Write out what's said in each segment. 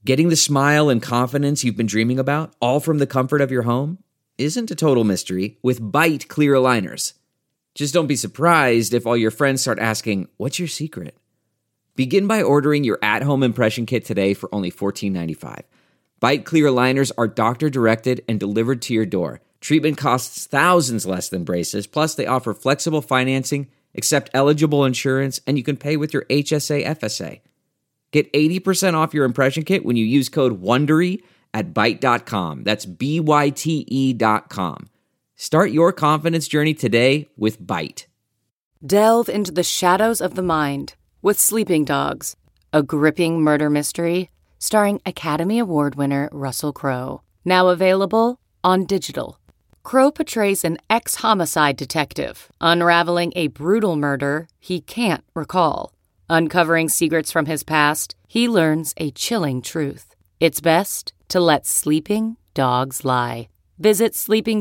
Getting the smile and confidence you've been dreaming about, all from the comfort of your home, isn't a total mystery with Byte clear aligners. Just don't be surprised if all your friends start asking, "What's your secret?" Begin by ordering your at-home impression kit today for only $14.95. Byte clear aligners are doctor-directed and delivered to your door. Treatment costs thousands less than braces, plus they offer flexible financing, accept eligible insurance, and you can pay with your HSA FSA. Get 80% off your impression kit when you use code WONDERY at Byte.com. That's BYTE.com. Start your confidence journey today with Byte. Delve into the shadows of the mind with Sleeping Dogs, a gripping murder mystery starring Academy Award winner Russell Crowe. Now available on digital. Crowe portrays an ex-homicide detective unraveling a brutal murder he can't recall. Uncovering secrets from his past, he learns a chilling truth. It's best to let sleeping dogs lie. Visit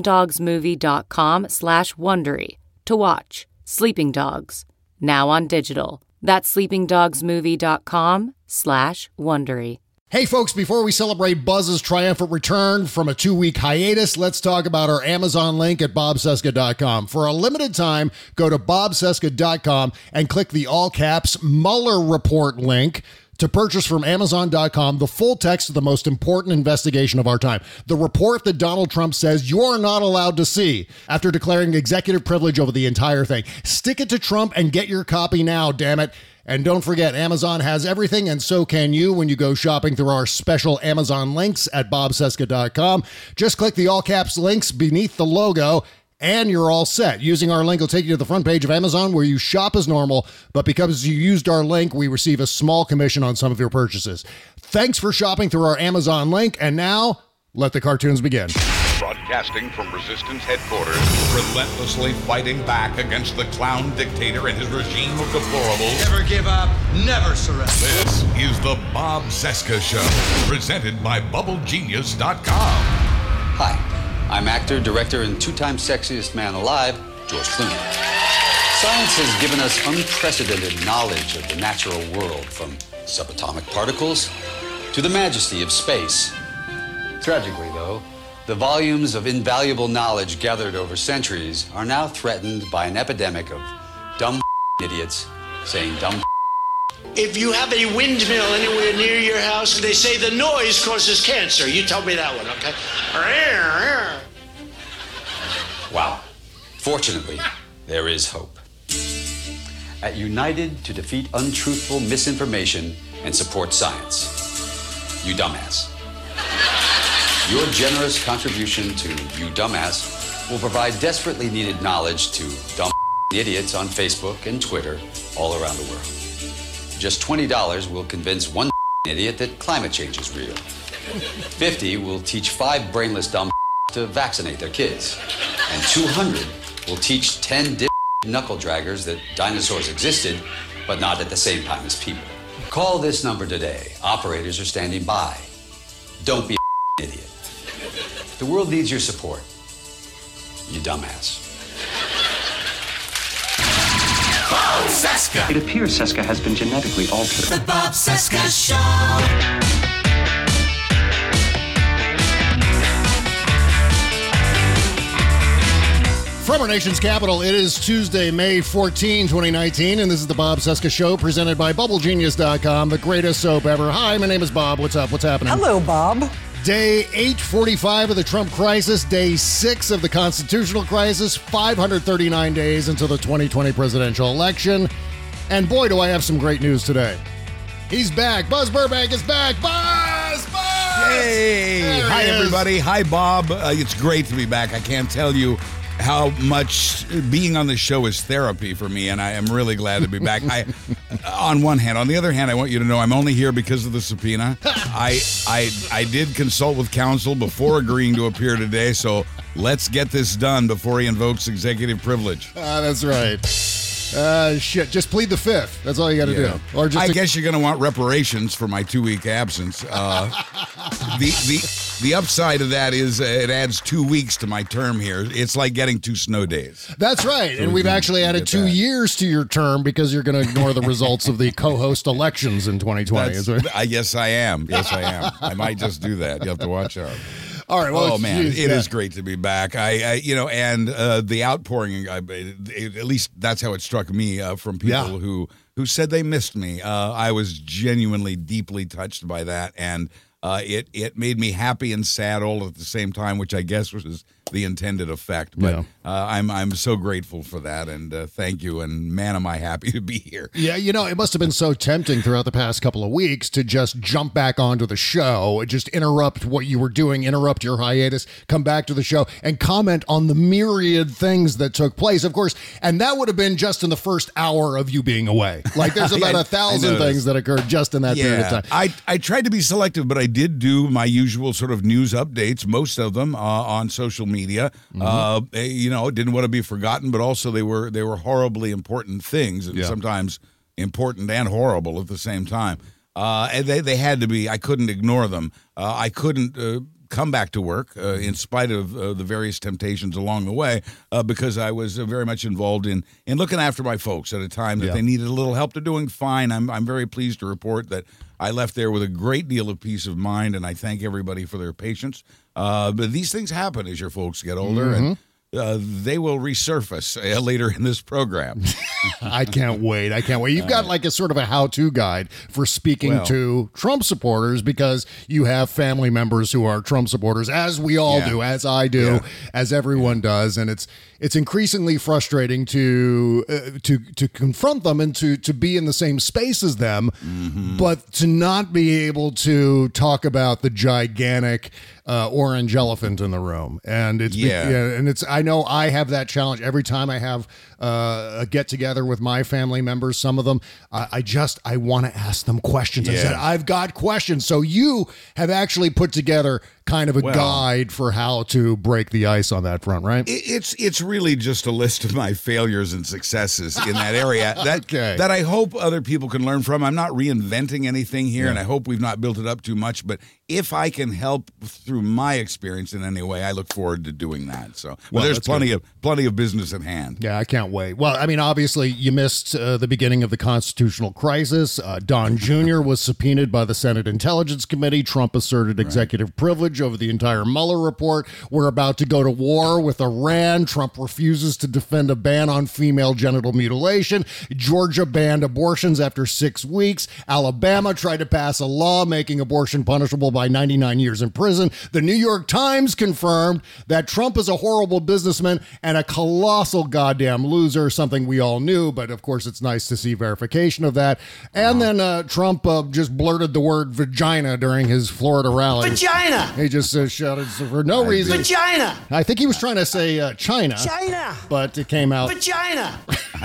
sleepingdogsmovie.com/Wondery to watch Sleeping Dogs, now on digital. That's sleepingdogsmovie.com/Wondery. Hey folks, before we celebrate Buzz's triumphant return from a 2-week hiatus, let's talk about our Amazon link at bobcesca.com. For a limited time, go to bobcesca.com and click the all caps Mueller report link to purchase from Amazon.com the full text of the most important investigation of our time. The report that Donald Trump says you're not allowed to see after declaring executive privilege over the entire thing. Stick it to Trump and get your copy now, damn it. And don't forget, Amazon has everything, and so can you when you go shopping through our special Amazon links at bobcesca.com. Just click the all caps links beneath the logo, and you're all set. Using our link will take you to the front page of Amazon where you shop as normal, but because you used our link, we receive a small commission on some of your purchases. Thanks for shopping through our Amazon link, and now, let the cartoons begin. Broadcasting from Resistance headquarters, relentlessly fighting back against the clown dictator and his regime of deplorables. Never give up, never surrender. This is the Bob Cesca Show, presented by BubbleGenius.com. Hi, I'm actor, director, and two-time sexiest man alive, George Clooney. Science has given us unprecedented knowledge of the natural world, from subatomic particles to the majesty of space. Tragically, though, the volumes of invaluable knowledge gathered over centuries are now threatened by an epidemic of dumb idiots saying dumb. If you have a windmill anywhere near your house, they say the noise causes cancer. You tell me that one, okay? Wow. Fortunately, there is hope. At United to Defeat Untruthful Misinformation and Support Science. You dumbass. Your generous contribution to You Dumbass will provide desperately needed knowledge to dumb idiots on Facebook and Twitter all around the world. Just $20 will convince one idiot that climate change is real. $50 will teach 5 brainless dumb to vaccinate their kids. And $200 will teach 10 knuckle draggers that dinosaurs existed, but not at the same time as people. Call this number today. Operators are standing by. Don't be an idiot. The world needs your support. You dumbass. Bob Cesca. It appears Cesca has been genetically altered. The Bob Cesca Show. From our nation's capital, it is Tuesday, May 14, 2019, and this is the Bob Cesca Show, presented by BubbleGenius.com, the greatest soap ever. Hi, my name is Bob. What's up? What's happening? Hello, Bob. Day 845 of the Trump crisis, day 6 of the constitutional crisis, 539 days until the 2020 presidential election. And boy, do I have some great news today. He's back. Buzz Burbank is back. Buzz! Hey! Hi, everybody. Hi, Bob. It's great to be back. I can't tell you how much being on the show is therapy for me, and I am really glad to be back. On one hand. On the other hand, I want you to know I'm only here because of the subpoena. I did consult with counsel before agreeing to appear today, so let's get this done before he invokes executive privilege. That's right. Shit, just plead the fifth. That's all you got to do. Or just I guess you're going to want reparations for my 2-week absence. The upside of that is it adds 2 weeks to my term here. It's like getting 2 snow days. That's right. So and we've actually added 2 years to your term because you're going to ignore the results of the co-host elections in 2020. Yes, I am. Yes, I am. I might just do that. You have to watch out. All right. Well, man, it is great to be back. And the outpouring, at least that's how it struck me from people who said they missed me. I was genuinely deeply touched by that, and it made me happy and sad all at the same time, which I guess was the intended effect. But I'm so grateful for that, and thank you. And man, am I happy to be here. Yeah, it must have been so tempting throughout the past couple of weeks to just jump back onto the show, just interrupt what you were doing, interrupt your hiatus, come back to the show, and comment on the myriad things that took place, of course. And that would have been just in the first hour of you being away. Like there's about 1,000 things that occurred just in that period of time. I tried to be selective, but I did do my usual sort of news updates, most of them on social media. Didn't want to be forgotten, but also they were horribly important things, and sometimes important and horrible at the same time. And they had to be. I couldn't ignore them. I couldn't come back to work in spite of the various temptations along the way because I was very much involved in looking after my folks at a time that they needed a little help. They're doing fine. I'm very pleased to report that I left there with a great deal of peace of mind, and I thank everybody for their patience. But these things happen as your folks get older, and they will resurface later in this program. I can't wait. You've got like a sort of a how-to guide for speaking to Trump supporters because you have family members who are Trump supporters, as we all do, as I do, as everyone does. And it's increasingly frustrating to confront them and to be in the same space as them, but to not be able to talk about the gigantic orange elephant in the room. And I know I have that challenge every time I have a get together with my family members. Some of them, I want to ask them questions. I said, I've got questions. So you have actually put together kind of a guide for how to break the ice on that front, right? It's really just a list of my failures and successes in that area that I hope other people can learn from. I'm not reinventing anything here, and I hope we've not built it up too much, but if I can help through my experience in any way, I look forward to doing that. So there's plenty of business at hand. Yeah, I can't wait. Well, I mean, obviously you missed the beginning of the constitutional crisis. Don Jr. was subpoenaed by the Senate Intelligence Committee. Trump asserted executive privilege over the entire Mueller report. We're about to go to war with Iran. Trump refuses to defend a ban on female genital mutilation. Georgia banned abortions after 6 weeks. Alabama tried to pass a law making abortion punishable by 99 years in prison. The New York Times confirmed that Trump is a horrible businessman and a colossal goddamn loser, something we all knew, but of course it's nice to see verification of that. And then Trump just blurted the word vagina during his Florida rally. Vagina! He just shouted for no reason. Vagina! I think he was trying to say China. China! But it came out. Vagina!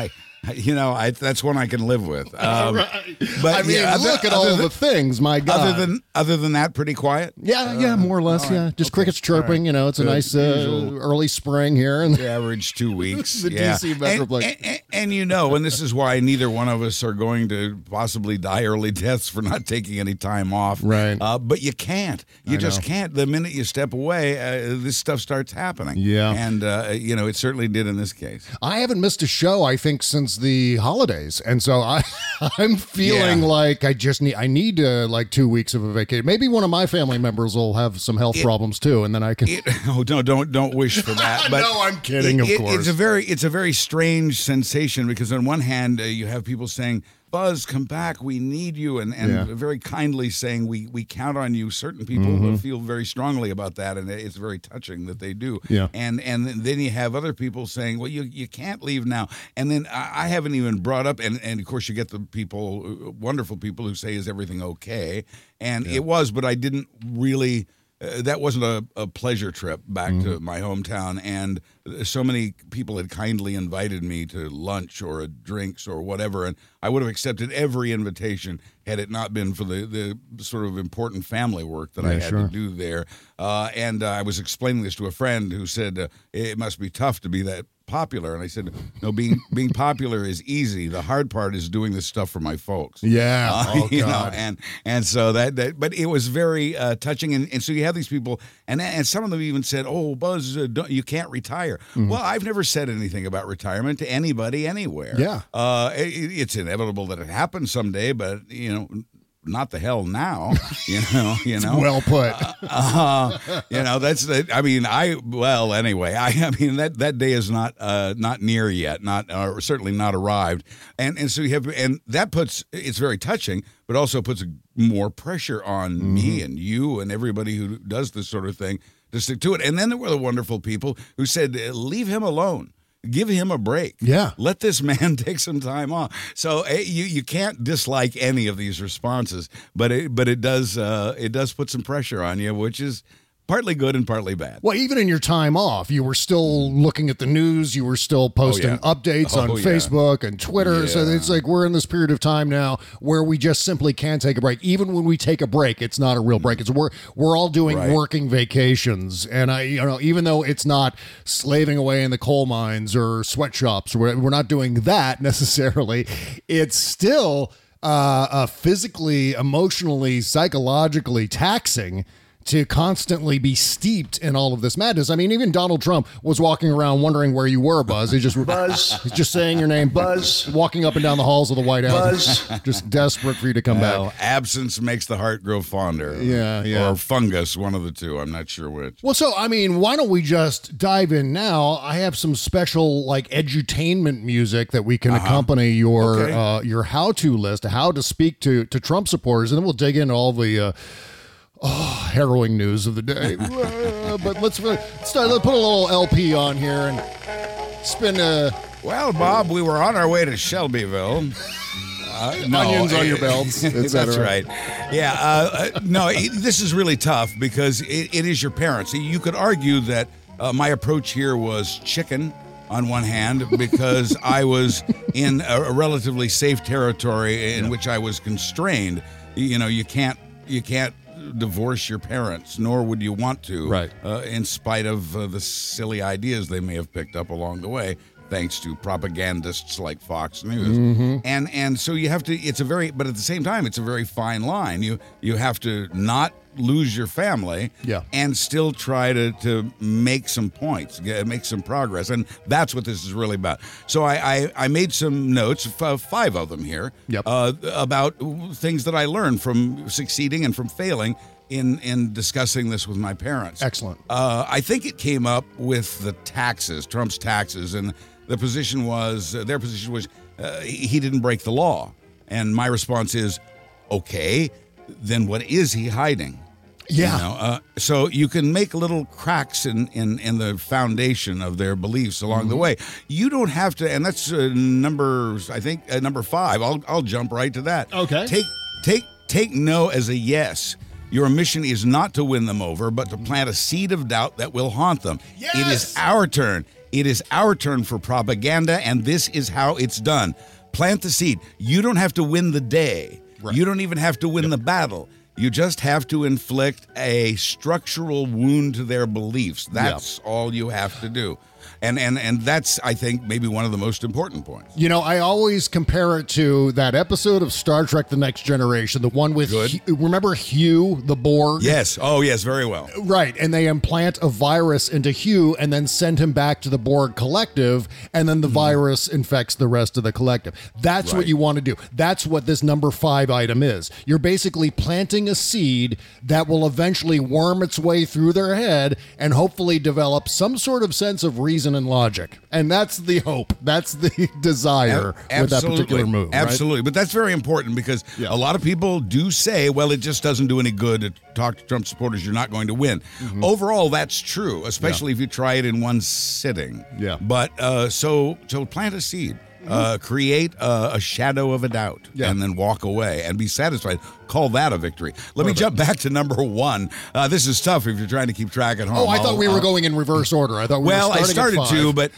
That's one I can live with. Right. But I mean, look at all the things, my God. Other than that, pretty quiet. Yeah, more or less. Right. Just crickets chirping. Right. It's a nice early spring here, and the average 2 weeks. The DC Metroplex. And this is why neither one of us are going to possibly die early deaths for not taking any time off. Right. But you can't. You just can't. The minute you step away, this stuff starts happening. Yeah. And it certainly did in this case. I haven't missed a show, I think, since the holidays, and so I'm feeling like I need 2 weeks of a vacation. Maybe one of my family members will have some health problems too, and then I can. Don't wish for that. But no, I'm kidding. Of course, it's a very strange sensation because on one hand you have people saying, Buzz, come back, we need you, and very kindly saying we count on you. Certain people feel very strongly about that, and it's very touching that they do. Yeah. And then you have other people saying, well, you can't leave now. And then I haven't even brought up, and of course you get the people, wonderful people who say, is everything okay? And it was, but I didn't really... that wasn't a pleasure trip back to my hometown, and so many people had kindly invited me to lunch or drinks or whatever, and I would have accepted every invitation had it not been for the sort of important family work that I had to do there. And I was explaining this to a friend who said it must be tough to be that popular. And I said, no, being popular is easy. The hard part is doing this stuff for my folks. Yeah. Oh, you God. know, and so that but it was very touching. And so you have these people, and some of them even said, "Oh, Buzz, you can't retire." Well, I've never said anything about retirement to anybody anywhere. Yeah. It's inevitable that it happens someday, but not the hell now. You know. Well put. That's the. I mean, anyway. I mean that day is not near yet. Certainly not arrived. And so you have, and that puts, it's very touching, but also puts more pressure on me and you and everybody who does this sort of thing to stick to it. And then there were the wonderful people who said, leave him alone. Give him a break. Yeah. Let this man take some time off. So you can't dislike any of these responses, but it does put some pressure on you, which is partly good and partly bad. Well, even in your time off, you were still looking at the news. You were still posting updates on Facebook and Twitter. Yeah. So it's like we're in this period of time now where we just simply can't take a break. Even when we take a break, it's not a real break. It's we're all doing working vacations. And even though it's not slaving away in the coal mines or sweatshops, we're not doing that necessarily. It's still physically, emotionally, psychologically taxing to constantly be steeped in all of this madness. I mean, even Donald Trump was walking around wondering where you were, Buzz. He's just saying your name, Buzz, walking up and down the halls of the White House, just desperate for you to come back. Absence makes the heart grow fonder. Yeah. Or fungus, one of the two. I'm not sure which. Well, so, I mean, why don't we just dive in now? I have some special, edutainment music that we can accompany your how-to list, how to speak to Trump supporters, and then we'll dig into all the harrowing news of the day. But let's start. Let's put a little LP on here and spin Well, Bob, we were on our way to Shelbyville. Onions on your belts. That's right. Yeah. This is really tough because it is your parents. You could argue that my approach here was chicken on one hand because I was in a relatively safe territory in which I was constrained. You can't divorce your parents, nor would you want to, right? In spite of the silly ideas they may have picked up along the way, thanks to propagandists like Fox News. And so you have to. But at the same time, it's a very fine line. You have to not lose your family, and still try to make some points, make some progress, and that's what this is really about. So I made some notes, 5 of them here, about things that I learned from succeeding and from failing in discussing this with my parents. Excellent. I think it came up with the taxes, Trump's taxes, and their position was he didn't break the law, and my response is, okay, then what is he hiding? Yeah. So you can make little cracks in the foundation of their beliefs along the way. You don't have to, and that's number 5. I'll jump right to that. Okay. Take no as a yes. Your mission is not to win them over, but to plant a seed of doubt that will haunt them. Yes! It is our turn. It is our turn for propaganda, and this is how it's done. Plant the seed. You don't have to win the day. Right. You don't even have to win the battle. You just have to inflict a structural wound to their beliefs. That's all you have to do. And that's, I think, maybe one of the most important points. I always compare it to that episode of Star Trek The Next Generation, the one with, remember Hugh, the Borg? Yes. Oh, yes, very well. Right, and they implant a virus into Hugh and then send him back to the Borg collective, and then the virus infects the rest of the collective. That's what you want to do. That's what this number 5 item is. You're basically planting a seed that will eventually worm its way through their head and hopefully develop some sort of sense of reason and logic. And that's the hope. That's the desire with that particular move. Absolutely. Right? But that's very important because a lot of people do say, well, it just doesn't do any good to talk to Trump supporters. You're not going to win. Overall, that's true, especially if you try it in one sitting. Yeah. But so plant a seed. create a shadow of a doubt, and then walk away and be satisfied. Call that a victory. Let me jump back to number 1. This is tough if you're trying to keep track at home. Oh, I thought we were going in reverse order. I thought we were starting I started at 5. to, but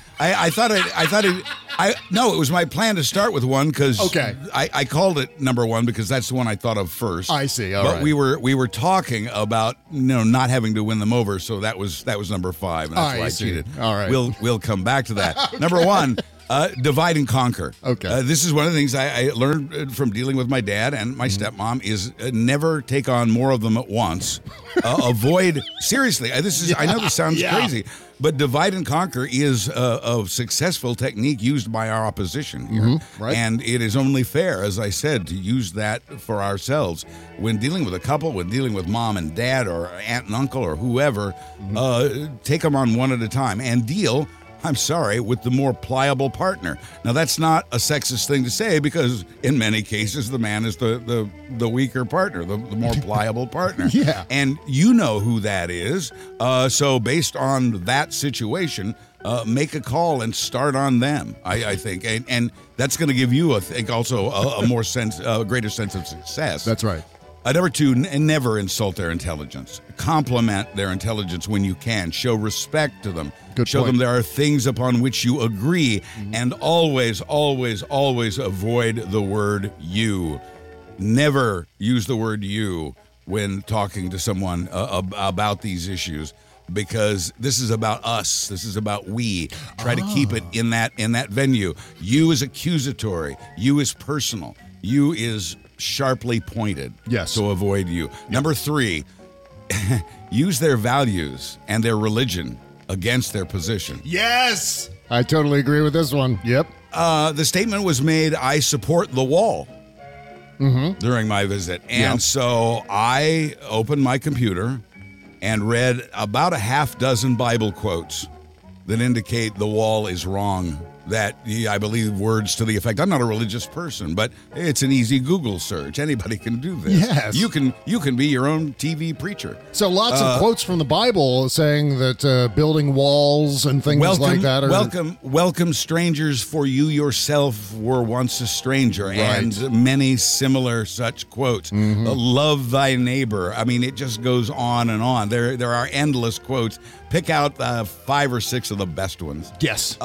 no, it was my plan to start with 1 because I called it number 1 because that's the one I thought of first. I see. All but right. we were talking about not having to win them over, so that was number 5, and that's why I cheated. All right. We'll come back to that. Number 1. Divide and conquer. Okay. This is one of the things I learned from dealing with my dad and my stepmom is never take on more of them at once. Avoid, seriously, I know this sounds crazy, but divide and conquer is a successful technique used by our opposition here. Right. And it is only fair, as I said, to use that for ourselves. When dealing with a couple, when dealing with mom and dad or aunt and uncle or whoever, take them on one at a time and deal, I'm sorry, with the more pliable partner. Now, that's not a sexist thing to say because in many cases, the man is the weaker partner, the more pliable partner. Yeah. And you know who that is. So based on that situation, make a call and start on them, I think. And that's going to give you, I think, also a greater sense of success. That's right. Number 2, never insult their intelligence. Compliment their intelligence when you can. Show respect to them. Show them there are things upon which you agree. And always, always, always avoid the word you. Never use the word you when talking to someone about these issues. Because this is about us. This is about we. Try to keep it in that venue. You is accusatory. You is personal. You is sharply pointed. Yes. So avoid you. Number 3, use their values and their religion against their position. Yes. I totally agree with this one. Yep. The statement was made, I support the wall during my visit. And so I opened my computer and read about a half dozen Bible quotes that indicate the wall is wrong. That, I believe, words to the effect, I'm not a religious person, but it's an easy Google search. Anybody can do this. Yes. You can be your own TV preacher. So lots of quotes from the Bible saying that building walls and things like that are... Welcome strangers, for you yourself were once a stranger. Right. And many similar such quotes. Love thy neighbor. I mean, it just goes on and on. There are endless quotes. Pick out 5 or 6 of the best ones. Yes.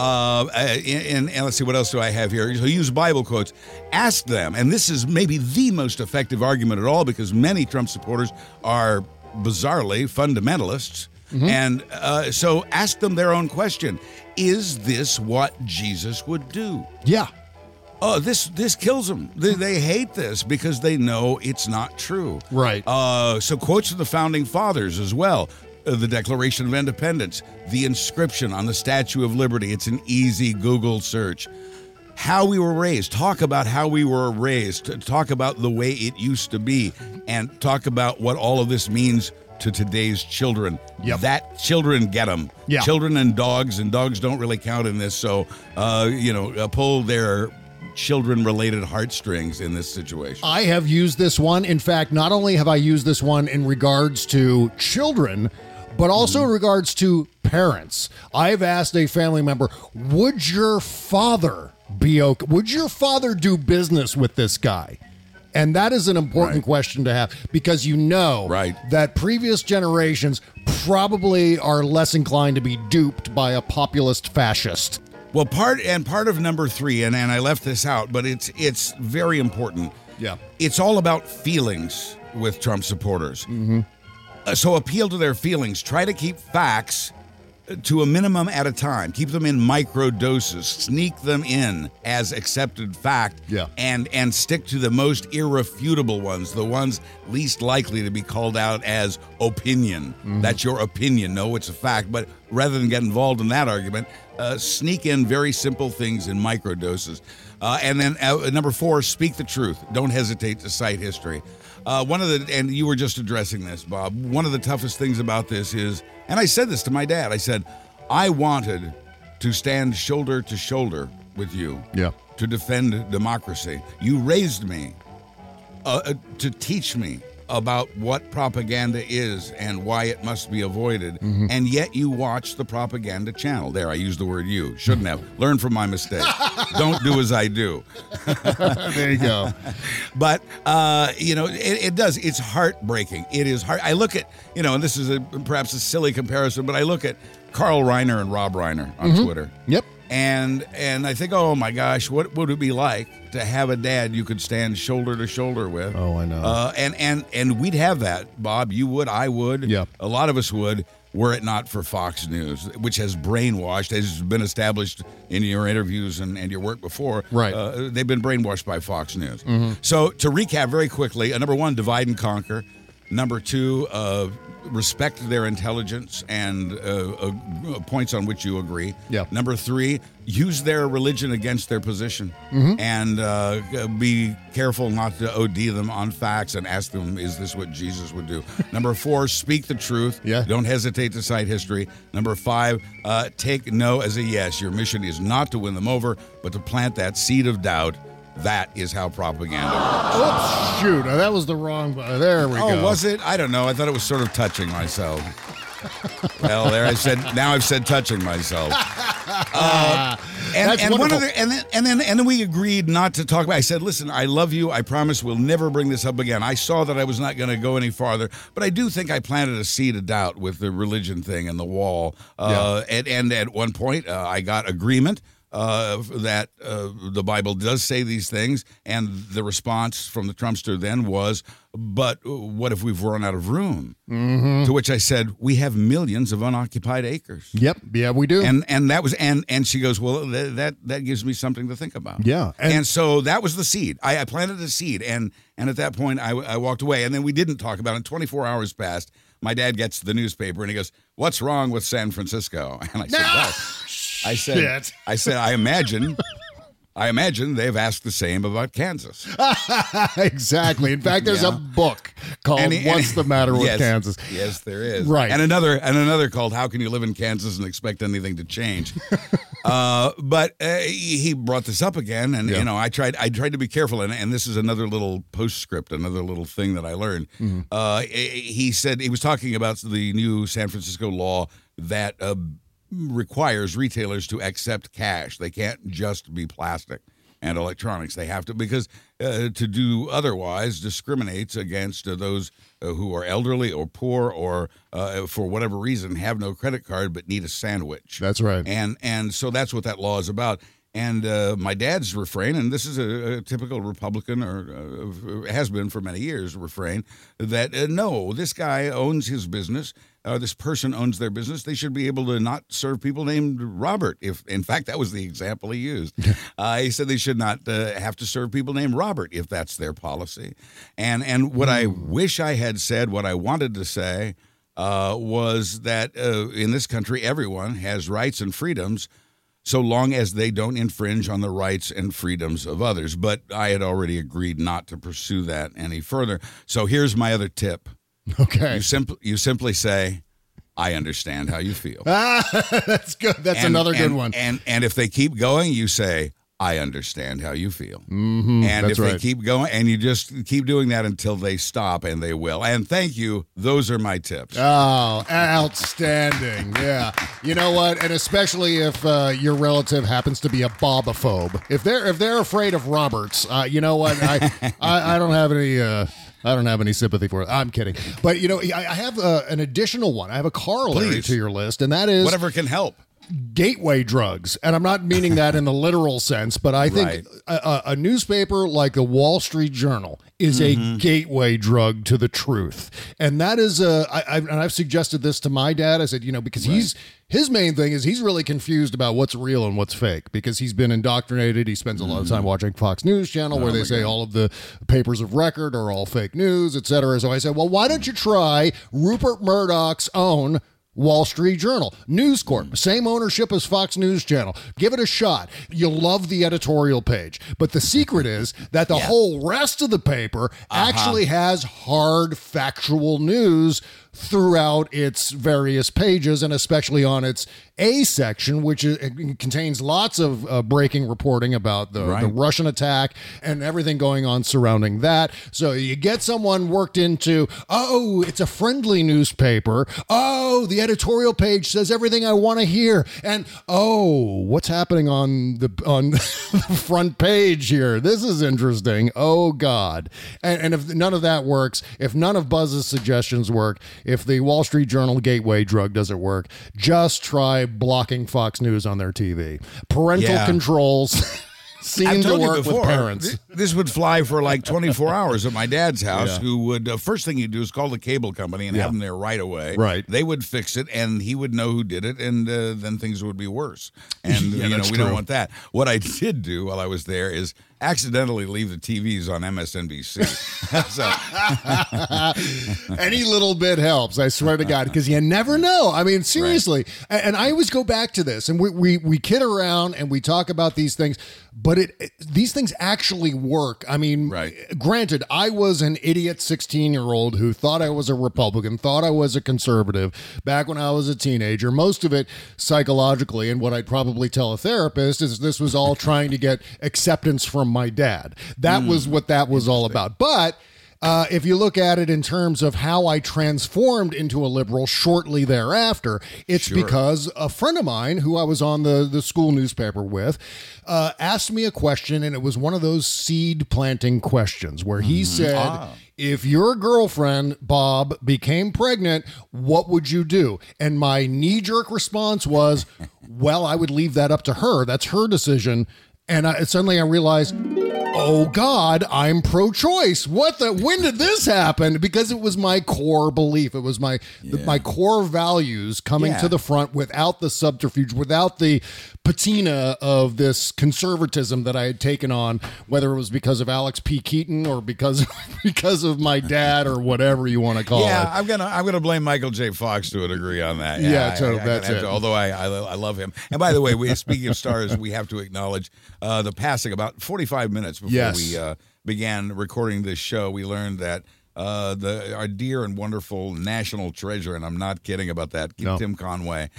And let's see, what else do I have here? So use Bible quotes. Ask them, and this is maybe the most effective argument at all because many Trump supporters are bizarrely fundamentalists. And so ask them their own question. Is this what Jesus would do? Yeah. Oh, this kills them. They hate this because they know it's not true. Right. So quotes from the Founding Fathers as well. The Declaration of Independence, the inscription on the Statue of Liberty. It's an easy Google search. How we were raised. Talk about how we were raised. Talk about the way it used to be. And talk about what all of this means to today's children. Yep. That children get them. Yeah. Children and dogs don't really count in this. So, pull their children-related heartstrings in this situation. I have used this one. In fact, not only have I used this one in regards to children, but also in regards to parents. I've asked a family member, would your father be okay? Would your father do business with this guy? And that is an important question to have because that previous generations probably are less inclined to be duped by a populist fascist. Well, part of number 3, and I left this out, but it's very important. Yeah. It's all about feelings with Trump supporters. So appeal to their feelings. Try to keep facts to a minimum at a time. Keep them in micro doses. Sneak them in as accepted fact. Yeah. And stick to the most irrefutable ones, the ones least likely to be called out as opinion. That's your opinion. No, it's a fact. But rather than get involved in that argument, sneak in very simple things in micro doses. And then number 4, speak the truth. Don't hesitate to cite history. And you were just addressing this, Bob, one of the toughest things about this is, and I said this to my dad, I said, I wanted to stand shoulder to shoulder with you to defend democracy. You raised me to teach me about what propaganda is and why it must be avoided, and yet you watch the propaganda channel. There, I used the word you. Shouldn't have. Learn from my mistake. Don't do as I do. There you go. But, it does. It's heartbreaking. It is hard. I look at, and this is perhaps a silly comparison, but I look at Carl Reiner and Rob Reiner on Twitter. Yep. And I think, oh my gosh, what would it be like to have a dad you could stand shoulder to shoulder with? Oh, I know. And we'd have that, Bob. You would, I would. Yep. A lot of us would, were it not for Fox News, which has brainwashed, has been established in your interviews and your work before. Right. They've been brainwashed by Fox News. So to recap very quickly, number one, divide and conquer. Number two, respect their intelligence and points on which you agree. Yep. Number three, use their religion against their position, and be careful not to OD them on facts and ask them, is this what Jesus would do? Number four, speak the truth. Yeah. Don't hesitate to cite history. Number five, take no as a yes. Your mission is not to win them over, but to plant that seed of doubt. That is how propaganda works. Oops, shoot. That was the wrong button. There we go. Oh, was it? I don't know. I thought it was sort of touching myself. Well, there I said. Now I've said touching myself. That's wonderful. And then we agreed not to talk about. I said, listen, I love you. I promise we'll never bring this up again. I saw that I was not going to go any farther, but I do think I planted a seed of doubt with the religion thing and the wall. And at one point, I got agreement. That the Bible does say these things, and the response from the Trumpster then was, but what if we've run out of room? To which I said, we have millions of unoccupied acres. Yep. Yeah, we do. And that was, and she goes, well, that gives me something to think about. Yeah. And so that was the seed. I planted a seed, and at that point I walked away, and then we didn't talk about it. 24 hours passed. My dad gets the newspaper, and he goes, what's wrong with San Francisco? And I said, well, I said, I imagine they've asked the same about Kansas. Exactly. In fact, there's a book called "What's the Matter with Kansas?" Yes, there is. Right. And another called "How Can You Live in Kansas and Expect Anything to Change?" But he brought this up again, and I tried to be careful, and this is another little postscript, another little thing that I learned. He said he was talking about the new San Francisco law that requires retailers to accept cash. They can't just be plastic and electronics. They have to, because to do otherwise discriminates against those who are elderly or poor or for whatever reason have no credit card but need a sandwich. That's right. And so that's what that law is about. And my dad's refrain, and this is a typical Republican, or has been for many years, refrain, that no, this guy owns his business. This person owns their business. They should be able to not serve people named Robert. If, in fact, that was the example he used. He said they should not have to serve people named Robert if that's their policy. And what I wish I had said, what I wanted to say, was that in this country, everyone has rights and freedoms, so long as they don't infringe on the rights and freedoms of others. But I had already agreed not to pursue that any further. So here's my other tip. Okay. You simply say, I understand how you feel. That's good. That's another good one. And if they keep going, you say, I understand how you feel. Mm-hmm, and that's if right. they keep going, and you just keep doing that until they stop, and they will. And thank you. Those are my tips. Oh, outstanding. Yeah. You know what? And especially if your relative happens to be a bobophobe. If they're afraid of Roberts, you know what? I don't have any I don't have any sympathy for it. I'm kidding. But, I have an additional one. I have a corollary to your list, and that is whatever can help. Gateway drugs. And I'm not meaning that in the literal sense, but I think a newspaper like the Wall Street Journal is a gateway drug to the truth. And that is, I've suggested this to my dad. I said, because his main thing is he's really confused about what's real and what's fake because he's been indoctrinated. He spends a lot of time watching Fox News Channel where they say all of the papers of record are all fake news, etc. So I said, well, why don't you try Rupert Murdoch's own Wall Street Journal, News Corp, same ownership as Fox News Channel. Give it a shot. You'll love the editorial page. But the secret is that the whole rest of the paper actually has hard factual news throughout its various pages, and especially on its A section, which contains lots of breaking reporting about the Russian attack and everything going on surrounding that. So you get someone worked into, oh, it's a friendly newspaper. Oh, the editorial page says everything I want to hear. And oh, what's happening on the front page here? This is interesting. Oh, God. And if none of that works, if none of Buzz's suggestions work, if the Wall Street Journal gateway drug doesn't work, just try blocking Fox News on their TV. Parental controls seem to work with parents. This would fly for like 24 hours at my dad's house, who would, first thing he'd do is call the cable company and have them there right away. Right. They would fix it, and he would know who did it, and then things would be worse. And, we don't want that. What I did do while I was there is accidentally leave the TVs on MSNBC. Any little bit helps, I swear to God, because you never know. I mean, seriously. Right. And I always go back to this, and we kid around and we talk about these things, but these things actually work. I mean, granted, I was an idiot 16-year-old who thought I was a Republican, thought I was a conservative back when I was a teenager, most of it psychologically. And what I'd probably tell a therapist is this was all trying to get acceptance from my dad. That was what that was all about. But if you look at it in terms of how I transformed into a liberal shortly thereafter, it's because a friend of mine who I was on the school newspaper with asked me a question, and it was one of those seed planting questions where he said, if your girlfriend, Bob, became pregnant, what would you do? And my knee-jerk response was, well, I would leave that up to her. That's her decision. And suddenly I realized, oh God, I'm pro-choice. When did this happen? Because it was my core belief. It was my core values coming to the front without the subterfuge, without the patina of this conservatism that I had taken on, whether it was because of Alex P. Keaton or because of my dad or whatever you want to call it. Yeah, I'm gonna blame Michael J. Fox to a degree on that. Totally. That's it. Although I love him. And by the way, speaking of stars, we have to acknowledge the passing about 45 minutes before we began recording this show. We learned that our dear and wonderful national treasure, and I'm not kidding about that, Tim Conway,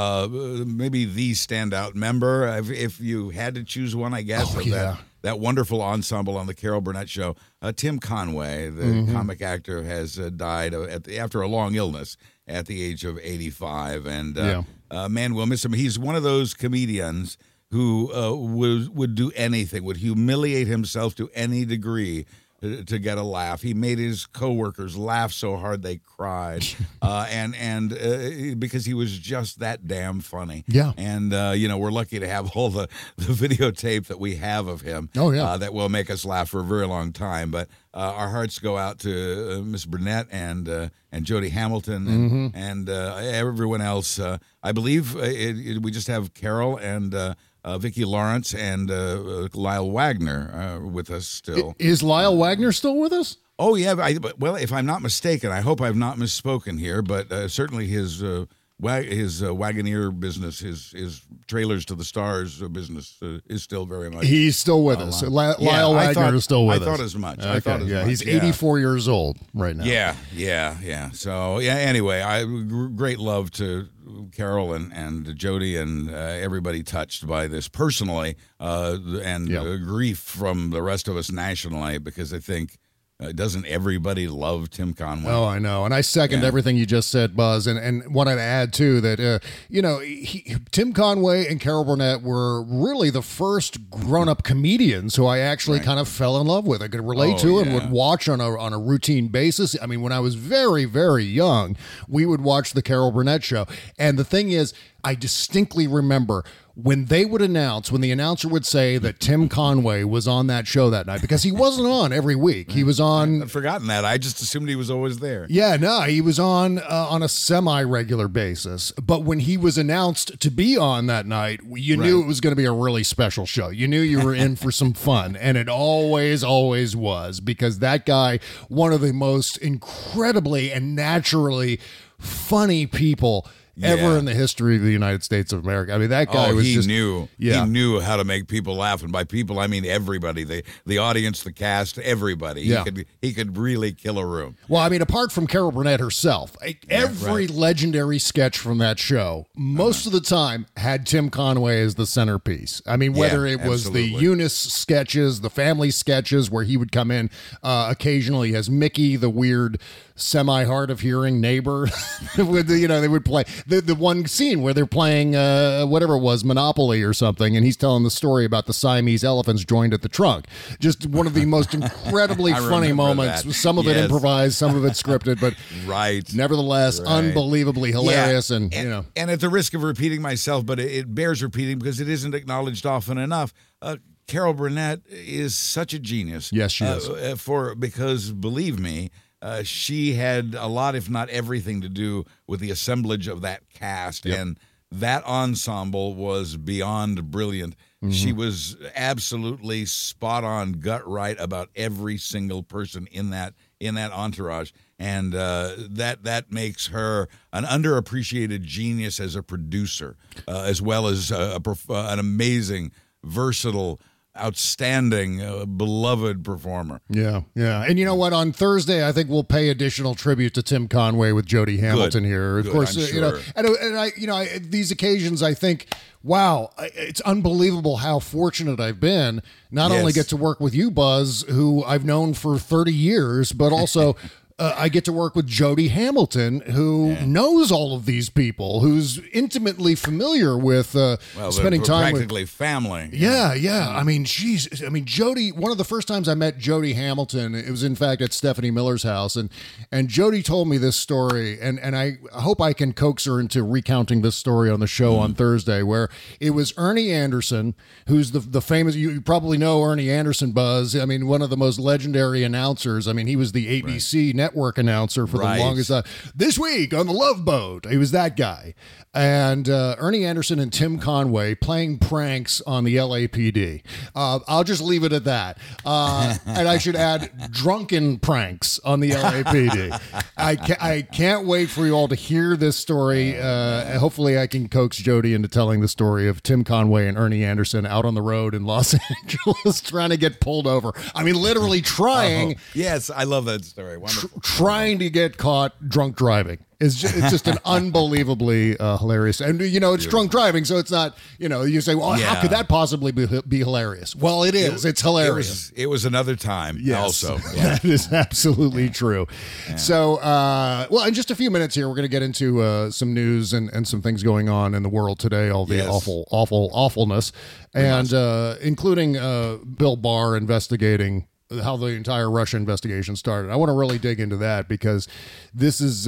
maybe the standout member, if you had to choose one, I guess, that wonderful ensemble on the Carol Burnett Show. Tim Conway, the comic actor, has died after a long illness at the age of 85, and man, we'll miss him. He's one of those comedians who would do anything, would humiliate himself to any degree to get a laugh. He made his coworkers laugh so hard they cried, and because he was just that damn funny. Yeah. And we're lucky to have all the videotape that we have of him. Oh yeah. That will make us laugh for a very long time. But our hearts go out to Miss Burnett and Jody Hamilton and everyone else. I believe we just have Carol and Vicki Lawrence and Lyle Wagner with us still. Is Lyle Wagner still with us? Oh, yeah. Well, if I'm not mistaken, I hope I've not misspoken here, but certainly his Wagoneer business, his Trailers to the Stars business is still very much. He's still with us. Lyle Wagner is still with us. I thought as much. Okay. I thought as much. He's 84 years old right now. Yeah. So, anyway, great love to Carol and Jody and everybody touched by this personally, and grief from the rest of us nationally, because I think doesn't everybody love Tim Conway? Oh, I know. And I second everything you just said, Buzz. And wanted to add, too, that, Tim Conway and Carol Burnett were really the first grown-up comedians who I actually kind of fell in love with. I could relate to and would watch on a routine basis. I mean, when I was very, very young, we would watch the Carol Burnett Show. And the thing is, I distinctly remember when they would announce, when the announcer would say that Tim Conway was on that show that night, because he wasn't on every week. He was on... I've forgotten that. I just assumed he was always there. Yeah, no, he was on a semi-regular basis. But when he was announced to be on that night, you knew it was going to be a really special show. You knew you were in for some fun. And it always, always was, because that guy, one of the most incredibly and naturally funny people ever in the history of the United States of America. I mean, that guy was he just knew. Yeah. He knew how to make people laugh, and by people I mean everybody, the audience, the cast, everybody. Yeah. He could really kill a room. Well, I mean, apart from Carol Burnett herself, every legendary sketch from that show, most of the time, had Tim Conway as the centerpiece. I mean, whether it was the Eunice sketches, the family sketches, where he would come in occasionally as Mickey, the weird semi-hard of hearing neighbor. With they would play the one scene where they're playing whatever it was, Monopoly or something, and he's telling the story about the Siamese elephants joined at the trunk. Just one of the most incredibly funny moments. That. Some of it improvised, some of it scripted, but nevertheless, unbelievably hilarious. And at the risk of repeating myself, but it bears repeating because it isn't acknowledged often enough. Carol Burnett is such a genius. Yes, she is. Because believe me, she had a lot, if not everything, to do with the assemblage of that cast, and that ensemble was beyond brilliant. Mm-hmm. She was absolutely spot on, gut right about every single person in that entourage, and that makes her an underappreciated genius as a producer, as well as an amazing, versatile, outstanding, beloved performer. Yeah. And you know what? On Thursday, I think we'll pay additional tribute to Tim Conway with Jody Hamilton here. Of course, sure. These occasions, I think, wow, it's unbelievable how fortunate I've been. Not only get to work with you, Buzz, who I've known for 30 years, but also I get to work with Jody Hamilton, who knows all of these people, who's intimately familiar with spending time practically family. Yeah. I mean, Jody, one of the first times I met Jody Hamilton, it was in fact at Stephanie Miller's house, and Jody told me this story, and I hope I can coax her into recounting this story on the show on Thursday, where it was Ernie Anderson, who's the famous, you probably know Ernie Anderson, Buzz. I mean, one of the most legendary announcers. I mean, he was the ABC network announcer for the longest time. This week on the Love Boat, he was that guy. And Ernie Anderson and Tim Conway playing pranks on the LAPD. I'll just leave it at that. And I should add drunken pranks on the LAPD. I can't wait for you all to hear this story. Hopefully I can coax Jody into telling the story of Tim Conway and Ernie Anderson out on the road in Los Angeles trying to get pulled over. I mean, literally trying. Yes, I love that story. Wonderful. Trying to get caught drunk driving. It's just an unbelievably hilarious, and it's drunk driving, so it's not. You say, well, how could that possibly be hilarious? Well, it is. It's hilarious. It was another time. Yes, also, that is absolutely true. Yeah. So, in just a few minutes here, we're going to get into some news and some things going on in the world today. All the awfulness, and including Bill Barr investigating how the entire Russia investigation started. I want to really dig into that because this is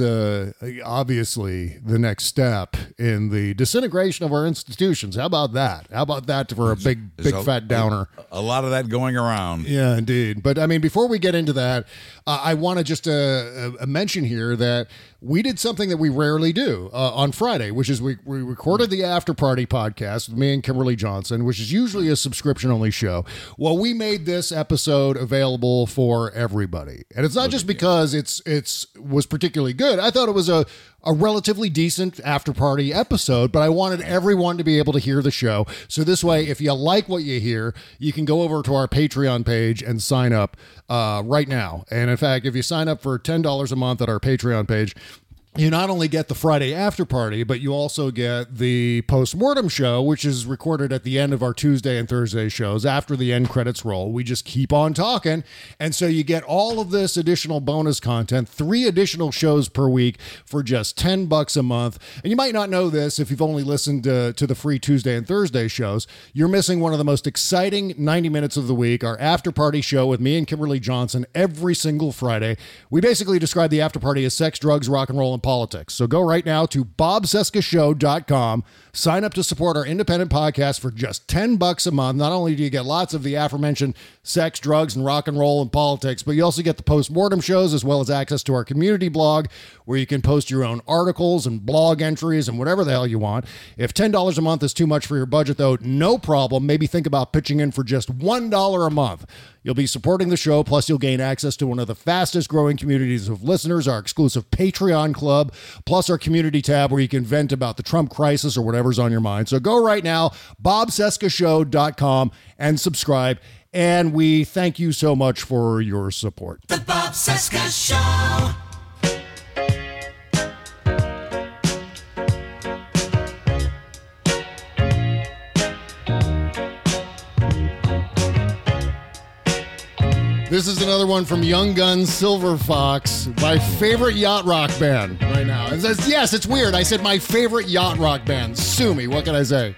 obviously the next step in the disintegration of our institutions. How about that? How about that for a big fat downer? A lot of that going around. Yeah, indeed. But I mean, before we get into that, I want to just mention here that we did something that we rarely do on Friday, which is we recorded the After Party podcast with me and Kimberly Johnson, which is usually a subscription-only show. Well, we made this episode available for everybody. And it's not just because it was particularly good. I thought it was a relatively decent After Party episode, but I wanted everyone to be able to hear the show. So this way, if you like what you hear, you can go over to our Patreon page and sign up right now. And in fact, if you sign up for $10 a month at our Patreon page, you not only get the Friday After Party, but you also get the Postmortem show, which is recorded at the end of our Tuesday and Thursday shows. After the end credits roll, we just keep on talking. And so you get all of this additional bonus content, 3 additional shows per week for just $10 a month. And you might not know this if you've only listened to the free Tuesday and Thursday shows. You're missing one of the most exciting 90 minutes of the week, our After Party show with me and Kimberly Johnson every single Friday. We basically describe the After Party as sex, drugs, rock and roll, and politics. So go right now to bobcescashow.com, sign up to support our independent podcast for just $10 a month. Not only do you get lots of the aforementioned sex, drugs, and rock and roll and politics, but you also get the Postmortem shows as well as access to our community blog where you can post your own articles and blog entries and whatever the hell you want. If $10 a month is too much for your budget, though, no problem. Maybe think about pitching in for just $1 a month. You'll be supporting the show, plus you'll gain access to one of the fastest growing communities of listeners, our exclusive Patreon club, Club, plus our community tab where you can vent about the Trump crisis or whatever's on your mind. So go right now, bobcescashow.com, and subscribe. And we thank you so much for your support. The Bob Cesca Show. This is another one from Young Guns Silver Fox, my favorite yacht rock band right now. It says, yes, it's weird. I said my favorite yacht rock band. Sue me. What can I say?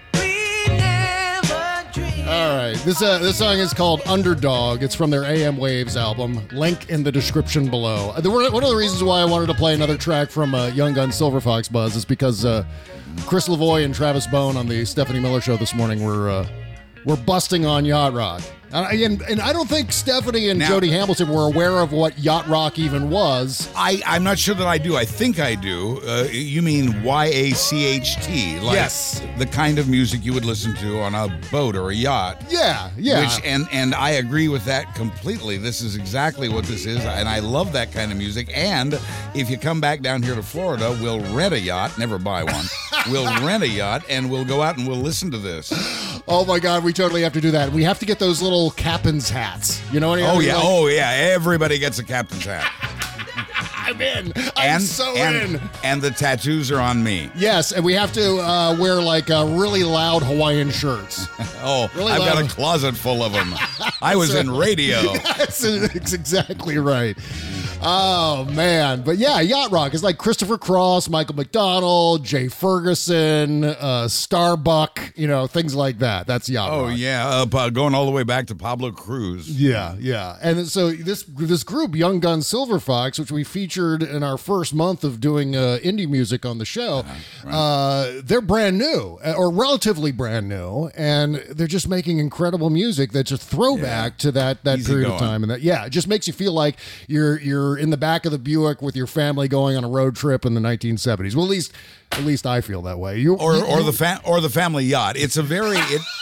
All right. This song is called Underdog. It's from their AM Waves album. Link in the description below. One of the reasons why I wanted to play another track from Young Guns Silver Fox, Buzz, is because Chris Lavoie and Travis Bone on the Stephanie Miller Show this morning were busting on yacht rock. And I don't think Stephanie and Jody Hamilton were aware of what yacht rock even was. I'm not sure that I do. I think I do. You mean YACHT, like yes, the kind of music you would listen to on a boat or a yacht. Yeah. And I agree with that completely. This is exactly what this is, and I love that kind of music. And if you come back down here to Florida, we'll rent a yacht, never buy one. We'll rent a yacht, and we'll go out and we'll listen to this. Oh my God, we totally have to do that. We have to get those little captain's hats. You know what I mean? Oh yeah. Everybody gets a captain's hat. I'm in. I'm so in. And the tattoos are on me. Yes, and we have to wear like really loud Hawaiian shirts. Really I've got a closet full of them. I was in radio. That's exactly right. Oh, man. But yeah, yacht rock is like Christopher Cross, Michael McDonald, Jay Ferguson, Starbuck, things like that. That's yacht rock. Oh, yeah. Going all the way back to Pablo Cruz. Yeah. And so this group, Young Guns Silver Fox, which we featured in our first month of doing indie music on the show, they're brand new, or relatively brand new, and they're just making incredible music that's a throwback to that period of time. And it just makes you feel like you're in the back of the Buick with your family going on a road trip in the 1970s. Well, at least I feel that way. Or the family yacht. It's a very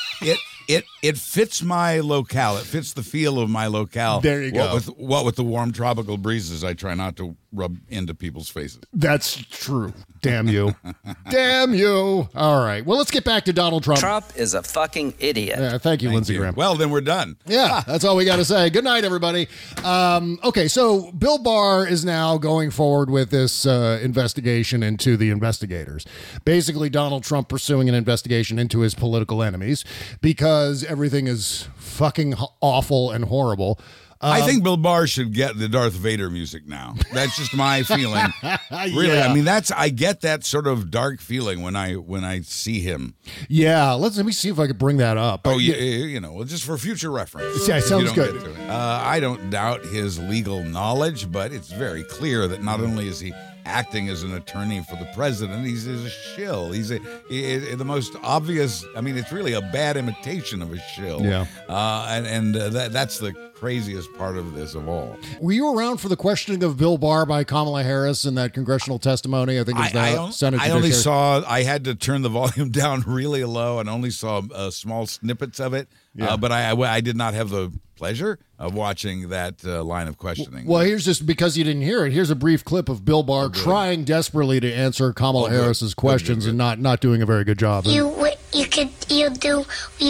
it fits my locale. It fits the feel of my locale. There you go. With the warm tropical breezes, I try not to rub into people's faces. That's true. Damn you. Damn you. All right. Well, let's get back to Donald Trump. Trump is a fucking idiot. Thank you, Lindsey Graham. Well, then we're done. Yeah, that's all we got to say. Good night, everybody. Okay, so Bill Barr is now going forward with this investigation into the investigators. Basically, Donald Trump pursuing an investigation into his political enemies because everything is fucking awful and horrible. I think Bill Barr should get the Darth Vader music now. That's just my feeling. Really, Yeah. I mean, I get that sort of dark feeling when I see him. Yeah, let me see if I could bring that up. Oh, yeah, just for future reference. Yeah, if sounds you don't good. get to it. I don't doubt his legal knowledge, but it's very clear that not only is he acting as an attorney for the president, he's a shill. He's the most obvious. I mean, it's really a bad imitation of a shill. Yeah. That's the craziest part of this of all. Were you around for the questioning of Bill Barr by Kamala Harris in that congressional testimony? I think it was the Senate. I had to turn the volume down really low and only saw small snippets of it. Yeah. But I did not have the pleasure of watching that line of questioning. Well, here's just because you didn't hear it. Here's a brief clip of Bill Barr trying desperately to answer Kamala Harris's questions and not doing a very good job. You could do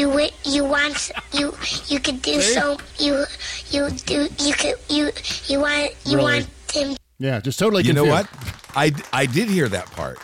want him. Yeah, just totally confused. You know what? I did hear that part.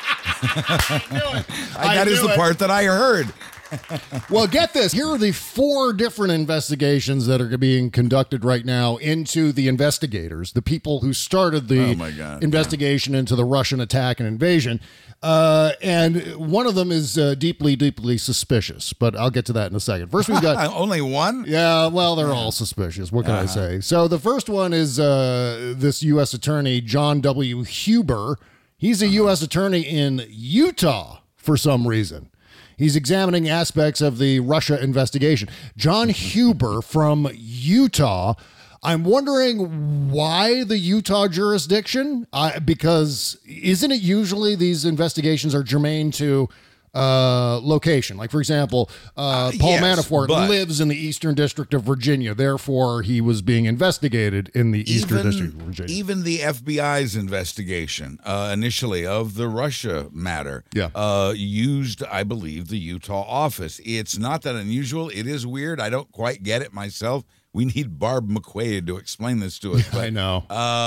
That is the part that I heard. Well, get this. Here are the 4 different investigations that are being conducted right now into the investigators, the people who started the investigation into the Russian attack and invasion. And one of them is deeply, deeply suspicious, but I'll get to that in a second. First, we've got... Only one? Yeah, well, they're all suspicious. What can I say? So the first one is this U.S. attorney, John W. Huber. He's a U.S. attorney in Utah for some reason. He's examining aspects of the Russia investigation. John Huber from Utah. I'm wondering why the Utah jurisdiction? Because isn't it usually these investigations are germane to location. Like, for example, Paul Manafort lives in the Eastern District of Virginia. Therefore, he was being investigated in the Eastern District of Virginia. Even the FBI's investigation initially of the Russia matter used, I believe, the Utah office. It's not that unusual. It is weird. I don't quite get it myself. We need Barb McQuaid to explain this to us. But, I know.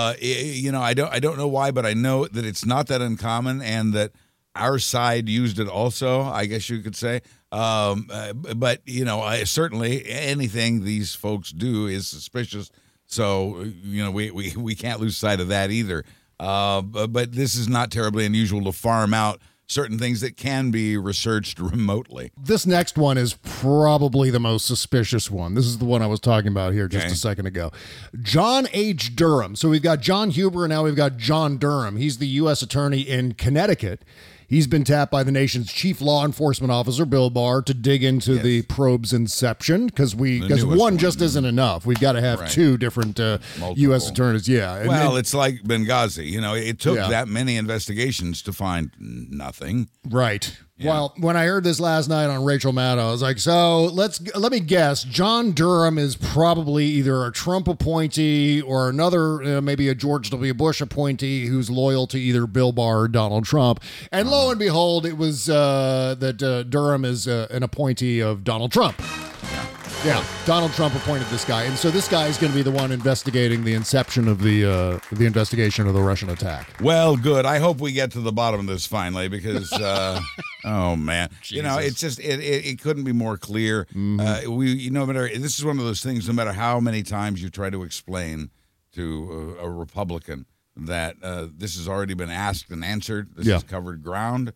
I don't know why, but I know that it's not that uncommon, and that our side used it also, I guess you could say. But certainly anything these folks do is suspicious. So we can't lose sight of that either. But this is not terribly unusual to farm out certain things that can be researched remotely. This next one is probably the most suspicious one. This is the one I was talking about here just a second ago. John H. Durham. So we've got John Huber, and now we've got John Durham. He's the U.S. attorney in Connecticut. He's been tapped by the nation's chief law enforcement officer, Bill Barr, to dig into the probe's inception, because one just isn't enough. We've got to have two different U.S. attorneys. Yeah. Well, it's like Benghazi. It took that many investigations to find nothing. Right. Yeah. Well, when I heard this last night on Rachel Maddow, I was like, so let me guess. John Durham is probably either a Trump appointee or another, maybe a George W. Bush appointee who's loyal to either Bill Barr or Donald Trump. And lo and behold, it was that Durham is an appointee of Donald Trump. Yeah, Donald Trump appointed this guy, and so this guy is going to be the one investigating the inception of the investigation of the Russian attack. Well, good. I hope we get to the bottom of this finally, because oh man, Jesus. It's just it couldn't be more clear. Mm-hmm. This is one of those things. No matter how many times you try to explain to a Republican that this has already been asked and answered, this is covered ground.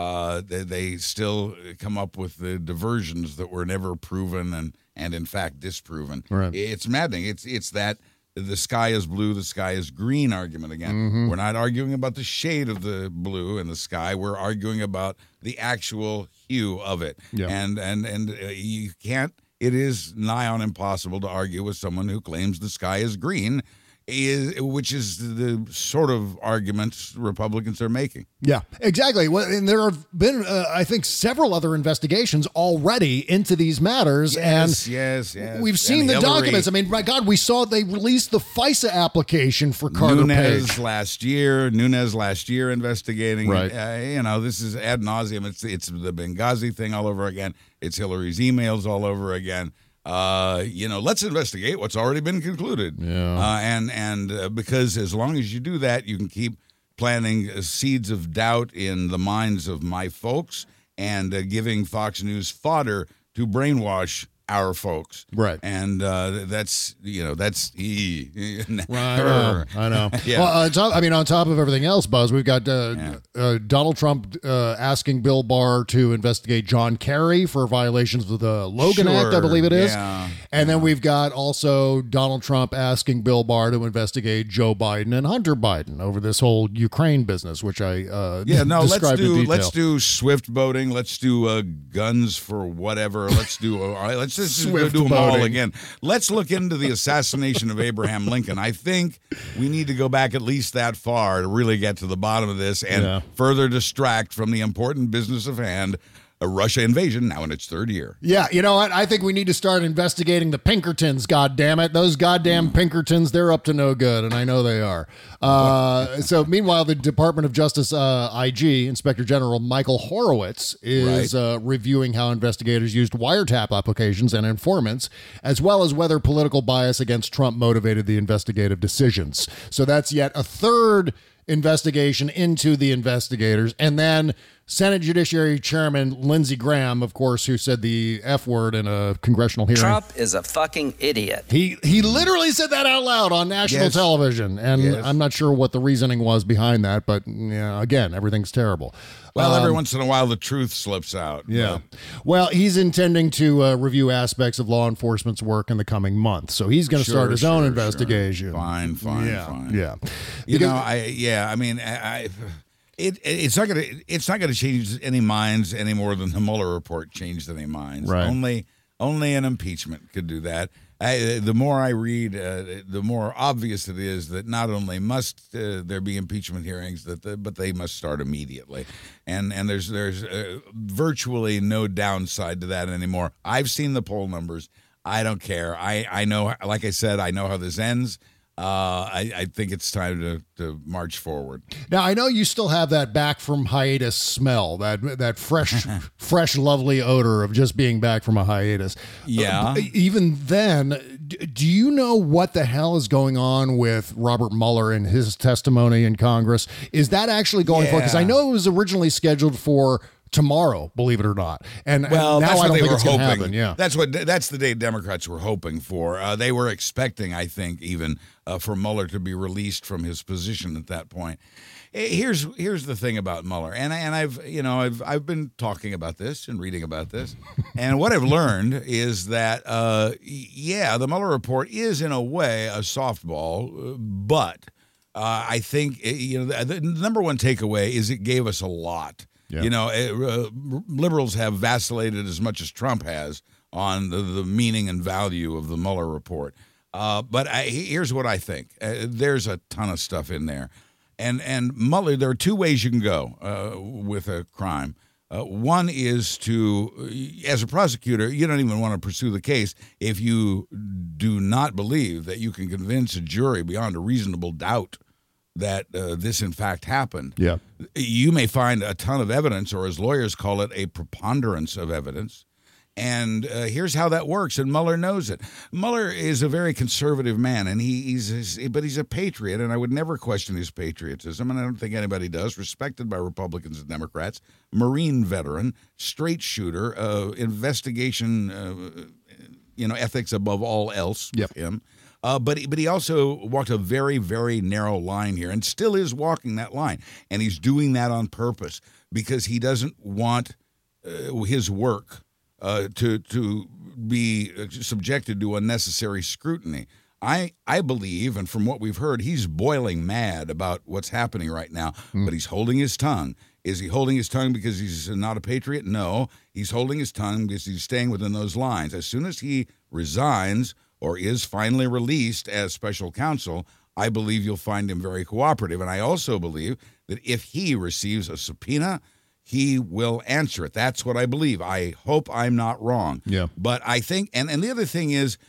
They still come up with the diversions that were never proven and in fact disproven. Right. It's maddening. It's that the sky is blue, the sky is green argument again. Mm-hmm. We're not arguing about the shade of the blue in the sky. We're arguing about the actual hue of it. Yeah. And you can't. It is nigh on impossible to argue with someone who claims the sky is green, which is the sort of arguments Republicans are making. Yeah, exactly. Well, and there have been, I think, several other investigations already into these matters. Yes. We've seen the documents. I mean, my God, we saw they released the FISA application for Carter Page. Nunes last year investigating. Right. This is ad nauseum. It's the Benghazi thing all over again. It's Hillary's emails all over again. Let's investigate what's already been concluded. Yeah. And because as long as you do that, you can keep planting seeds of doubt in the minds of my folks and giving Fox News fodder to brainwash our folks. Right. And that's. Right. I know. Yeah. Well, on top of everything else, Buzz, we've got Donald Trump asking Bill Barr to investigate John Kerry for violations of the Logan Act, I believe it is. Yeah. And then we've got also Donald Trump asking Bill Barr to investigate Joe Biden and Hunter Biden over this whole Ukraine business, which I described in detail. Let's do swift voting. Let's do guns for whatever. Let's just do them all again. Let's look into the assassination of Abraham Lincoln. I think we need to go back at least that far to really get to the bottom of this and further distract from the important business of hand, a Russia invasion now in its third year. Yeah, you know what? I think we need to start investigating the Pinkertons, goddammit. Those goddamn Pinkertons, they're up to no good, and I know they are. So meanwhile, the Department of Justice IG, Inspector General Michael Horowitz, is reviewing how investigators used wiretap applications and informants, as well as whether political bias against Trump motivated the investigative decisions. So that's yet a third investigation into the investigators. And then Senate Judiciary Chairman Lindsey Graham, of course, who said the F word in a congressional hearing. Trump is a fucking idiot. He literally said that out loud on national television. And I'm not sure what the reasoning was behind that, but again, everything's terrible. Well, every once in a while, the truth slips out. Yeah. Well, he's intending to review aspects of law enforcement's work in the coming month. So he's going to start his own investigation. Fine. Yeah. It's not going to change any minds any more than the Mueller report changed any minds. Right. Only an impeachment could do that. The more I read, the more obvious it is that not only must there be impeachment hearings, but they must start immediately. And there's virtually no downside to that anymore. I've seen the poll numbers. I don't care. I know, like I said, I know how this ends. I think it's time to march forward. Now, I know you still have that back from hiatus smell, that fresh, lovely odor of just being back from a hiatus. Yeah. Even then, do you know what the hell is going on with Robert Mueller and his testimony in Congress? Is that actually going forward? Because I know it was originally scheduled for tomorrow, believe it or not. And now that's I don't what think they it's were going to hoping. happen. Yeah. That's the day Democrats were hoping for. They were expecting, I think, even for Mueller to be released from his position at that point. Here's the thing about Mueller, and I've been talking about this and reading about this, and what I've learned is that the Mueller report is in a way a softball, but I think the number one takeaway is it gave us a lot. Yeah. Liberals have vacillated as much as Trump has on the meaning and value of the Mueller report. But here's what I think. There's a ton of stuff in there. And Mueller, there are two ways you can go with a crime. One is to, as a prosecutor, you don't even want to pursue the case if you do not believe that you can convince a jury beyond a reasonable doubt that this in fact happened. Yeah. You may find a ton of evidence, or as lawyers call it, a preponderance of evidence. And here's how that works, and Mueller knows it. Mueller is a very conservative man, and but he's a patriot, and I would never question his patriotism, and I don't think anybody does. Respected by Republicans and Democrats, Marine veteran, straight shooter, investigation, ethics above all else with him. But he also walked a very, very narrow line here, and still is walking that line. And he's doing that on purpose because he doesn't want his work to be subjected to unnecessary scrutiny. I believe, and from what we've heard, he's boiling mad about what's happening right now, but he's holding his tongue. Is he holding his tongue because he's not a patriot? No, he's holding his tongue because he's staying within those lines. As soon as he resigns or is finally released as special counsel, I believe you'll find him very cooperative. And I also believe that if he receives a subpoena, he will answer it. That's what I believe. I hope I'm not wrong. Yeah. But I think, and the other thing is,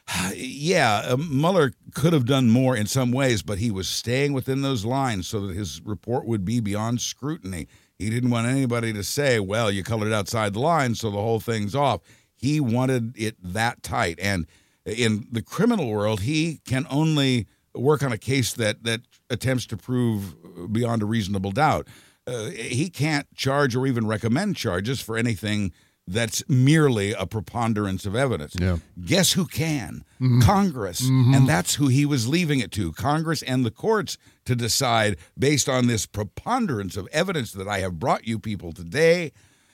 Mueller could have done more in some ways, but he was staying within those lines so that his report would be beyond scrutiny. He didn't want anybody to say, well, you colored outside the line, so the whole thing's off. He wanted it that tight. And in the criminal world, he can only work on a case that attempts to prove beyond a reasonable doubt. He can't charge or even recommend charges for anything that's merely a preponderance of evidence. Yeah. Guess who can? Congress. And that's who he was leaving it to, Congress and the courts, to decide based on this preponderance of evidence that I have brought you people today.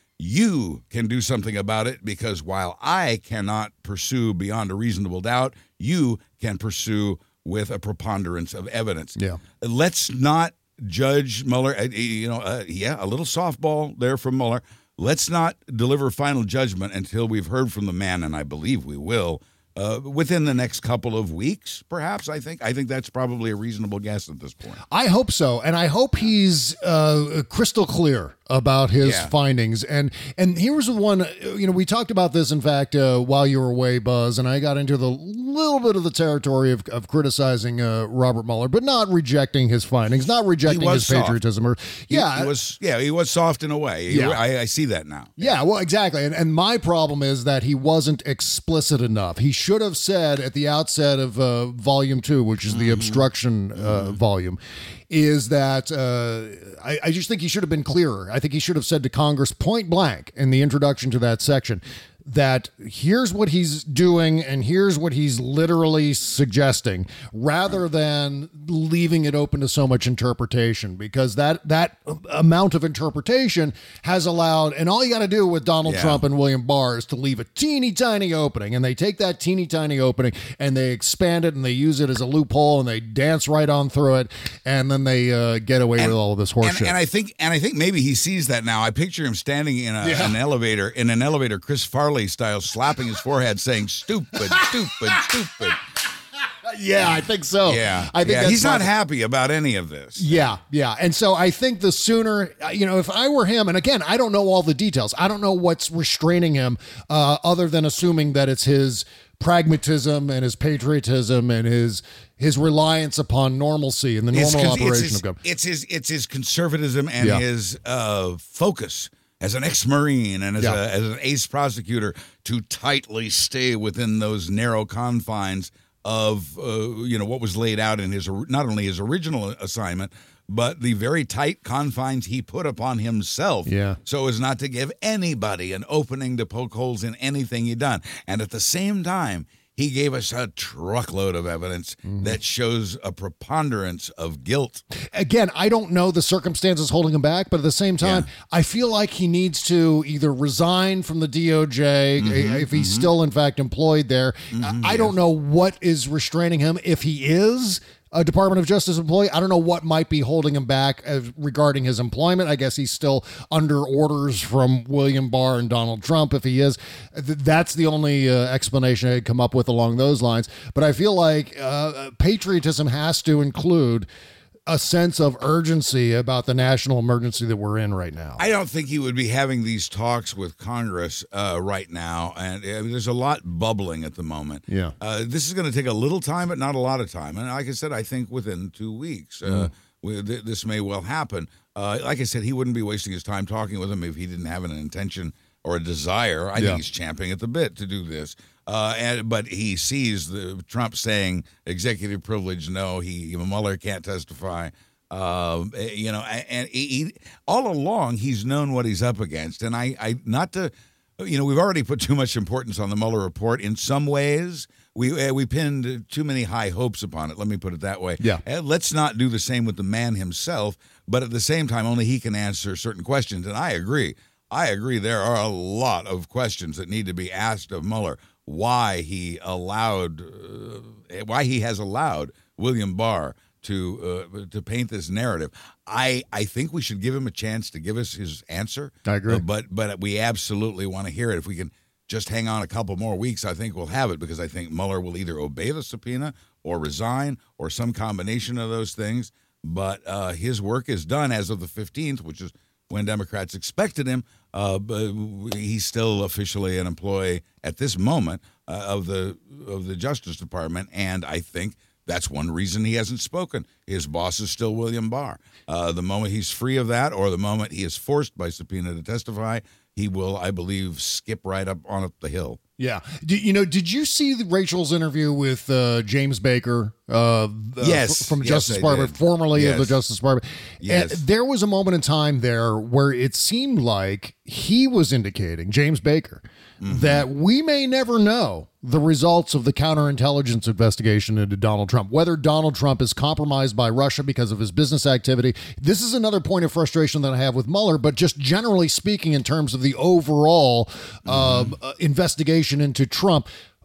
You can do something about it because while I cannot pursue beyond a reasonable doubt, you can pursue with a preponderance of evidence. Yeah. Let's not judge Mueller. A little softball there from Mueller. Let's not deliver final judgment until we've heard from the man, and I believe we will, within the next couple of weeks, perhaps. I think that's probably a reasonable guess at this point. I hope so, and I hope he's crystal clear about his findings. And here's the one, we talked about this, in fact, while you were away, Buzz, and I got into the little bit of the territory of criticizing Robert Mueller, but not rejecting his findings, not rejecting his patriotism. He was soft in a way. I see that now. Yeah, well, exactly. And my problem is that he wasn't explicit enough. He should have said at the outset of Volume 2, which is the obstruction volume, is that I just think he should have been clearer. I think he should have said to Congress point blank in the introduction to that section that here's what he's doing and here's what he's literally suggesting, rather than leaving it open to so much interpretation, because that amount of interpretation has allowed, and all you got to do with Donald Trump and William Barr is to leave a teeny tiny opening, and they take that teeny tiny opening and they expand it and they use it as a loophole and they dance right on through it, and then they get away with all of this horseshit. And I think maybe he sees that now. I picture him standing in an elevator, Chris Farley Kelly style, slapping his forehead, saying, "Stupid, stupid, stupid." Yeah, I think so. Yeah, I think that's he's not happy about any of this. Yeah. And so I think the sooner, if I were him, and again, I don't know all the details. I don't know what's restraining him other than assuming that it's his pragmatism and his patriotism and his reliance upon normalcy and the normal operation of government. It's his conservatism and his focus as an ex-Marine and as an ace prosecutor to tightly stay within those narrow confines of what was laid out in his, not only his original assignment, but the very tight confines he put upon himself, so as not to give anybody an opening to poke holes in anything he'd done. And at the same time, he gave us a truckload of evidence that shows a preponderance of guilt. Again, I don't know the circumstances holding him back, but at the same time, I feel like he needs to either resign from the DOJ if he's still, in fact, employed there. I don't know what is restraining him. If he is a Department of Justice employee, I don't know what might be holding him back regarding his employment. I guess he's still under orders from William Barr and Donald Trump. If he is, that's the only explanation I could come up with along those lines. But I feel like patriotism has to include a sense of urgency about the national emergency that we're in right now. I don't think he would be having these talks with Congress right now, and there's a lot bubbling at the moment. Yeah. This is going to take a little time, but not a lot of time. And like I said, I think within 2 weeks, this may well happen. Like I said, he wouldn't be wasting his time talking with him if he didn't have an intention or a desire. I think he's champing at the bit to do this. But he sees Trump saying executive privilege. No, Mueller can't testify. And he all along he's known what he's up against. And we've already put too much importance on the Mueller report. In some ways, we pinned too many high hopes upon it. Let me put it that way. Yeah. Let's not do the same with the man himself. But at the same time, only he can answer certain questions. And I agree. There are a lot of questions that need to be asked of Mueller. Why he has allowed William Barr to paint this narrative. I think we should give him a chance to give us his answer. I agree. But we absolutely want to hear it. If we can just hang on a couple more weeks, I think we'll have it, because I think Mueller will either obey the subpoena or resign or some combination of those things. But his work is done as of the 15th, which is when Democrats expected him, but he's still officially an employee at this moment of the Justice Department, and I think that's one reason he hasn't spoken. His boss is still William Barr. The moment he's free of that, or the moment he is forced by subpoena to testify, he will, I believe, skip right up the hill. Yeah. Did you see Rachel's interview with James Baker? Yes. From the Justice Department, formerly of the Justice Department. Yes. And there was a moment in time there where it seemed like he was indicating, James Baker, that we may never know the results of the counterintelligence investigation into Donald Trump, whether Donald Trump is compromised by Russia because of his business activity. This is another point of frustration that I have with Mueller, but just generally speaking, in terms of the overall investigation into Trump,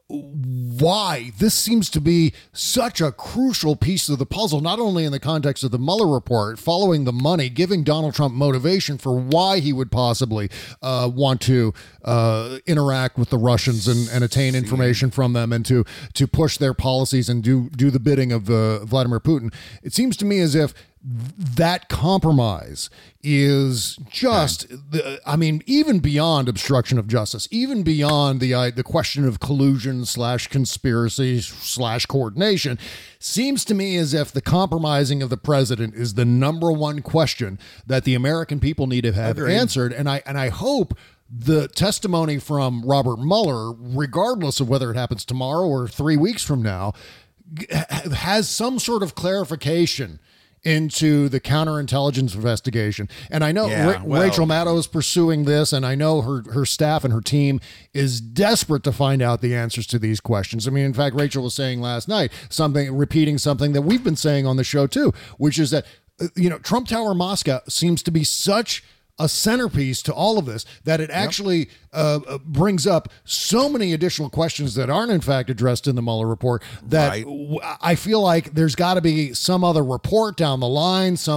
why this seems to be such a crucial piece of the puzzle, not only in the context of the Mueller report, following the money, giving Donald Trump motivation for why he would possibly want to interact with the Russians and attain information from them and to push their policies and do the bidding of Vladimir Putin. It seems to me as if that compromise is just, even beyond obstruction of justice, even beyond the question of collusion / conspiracy / coordination, seems to me as if the compromising of the president is the number one question that the American people need to have answered. And I hope the testimony from Robert Mueller, regardless of whether it happens tomorrow or 3 weeks from now, has some sort of clarification into the counterintelligence investigation. And I know Rachel Maddow is pursuing this, and I know her staff and her team is desperate to find out the answers to these questions. I mean, in fact, Rachel was saying last night, repeating something that we've been saying on the show too, which is that, Trump Tower Moscow seems to be such a centerpiece to all of this that it actually brings up so many additional questions that aren't in fact addressed in the Mueller report that I feel like there's got to be some other report down the line, some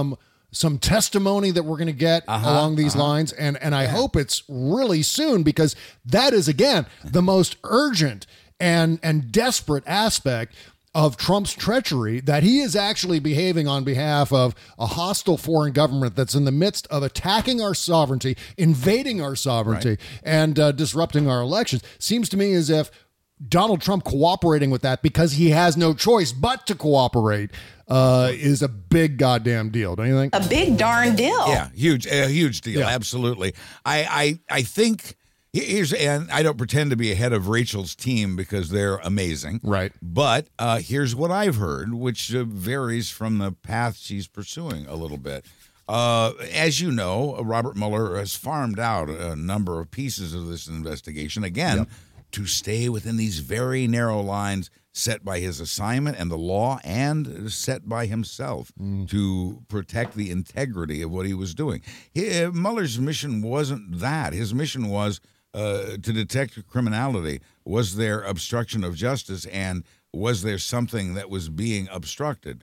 some testimony that we're going to get along these lines. And I hope it's really soon, because that is, again, the most urgent and desperate aspect of Trump's treachery, that he is actually behaving on behalf of a hostile foreign government that's in the midst of attacking our sovereignty, invading our sovereignty, and disrupting our elections. Seems to me as if Donald Trump cooperating with that, because he has no choice but to cooperate, is a big goddamn deal, don't you think? A big darn deal. Yeah, a huge deal. Yeah. Absolutely. I think and I don't pretend to be ahead of Rachel's team because they're amazing. Right. But here's what I've heard, which varies from the path she's pursuing a little bit. As you know, Robert Mueller has farmed out a number of pieces of this investigation, again, to stay within these very narrow lines set by his assignment and the law, and set by himself to protect the integrity of what he was doing. Mueller's mission wasn't that. His mission was to detect criminality. Was there obstruction of justice, and was there something that was being obstructed?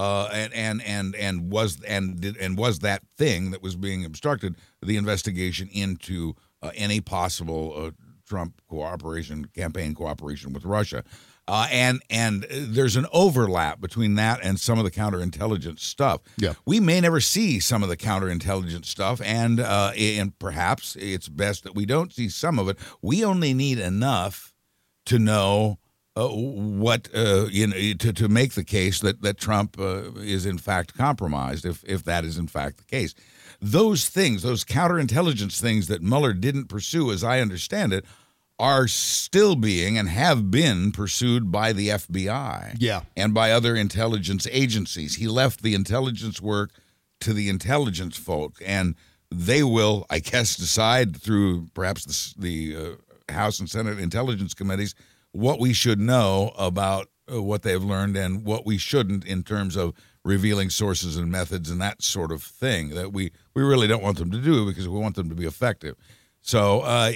And was that thing that was being obstructed the investigation into any possible Trump campaign cooperation with Russia? And there's an overlap between that and some of the counterintelligence stuff. Yeah. We may never see some of the counterintelligence stuff, and perhaps it's best that we don't see some of it. We only need enough to know what to make the case that Trump is in fact compromised, if that is in fact the case. Those things, those counterintelligence things that Mueller didn't pursue, as I understand it, are still being and have been pursued by the FBI and by other intelligence agencies. He left the intelligence work to the intelligence folk, and they will, I guess, decide through perhaps the House and Senate Intelligence Committees what we should know about what they've learned and what we shouldn't, in terms of revealing sources and methods and that sort of thing that we really don't want them to do, because we want them to be effective. So, I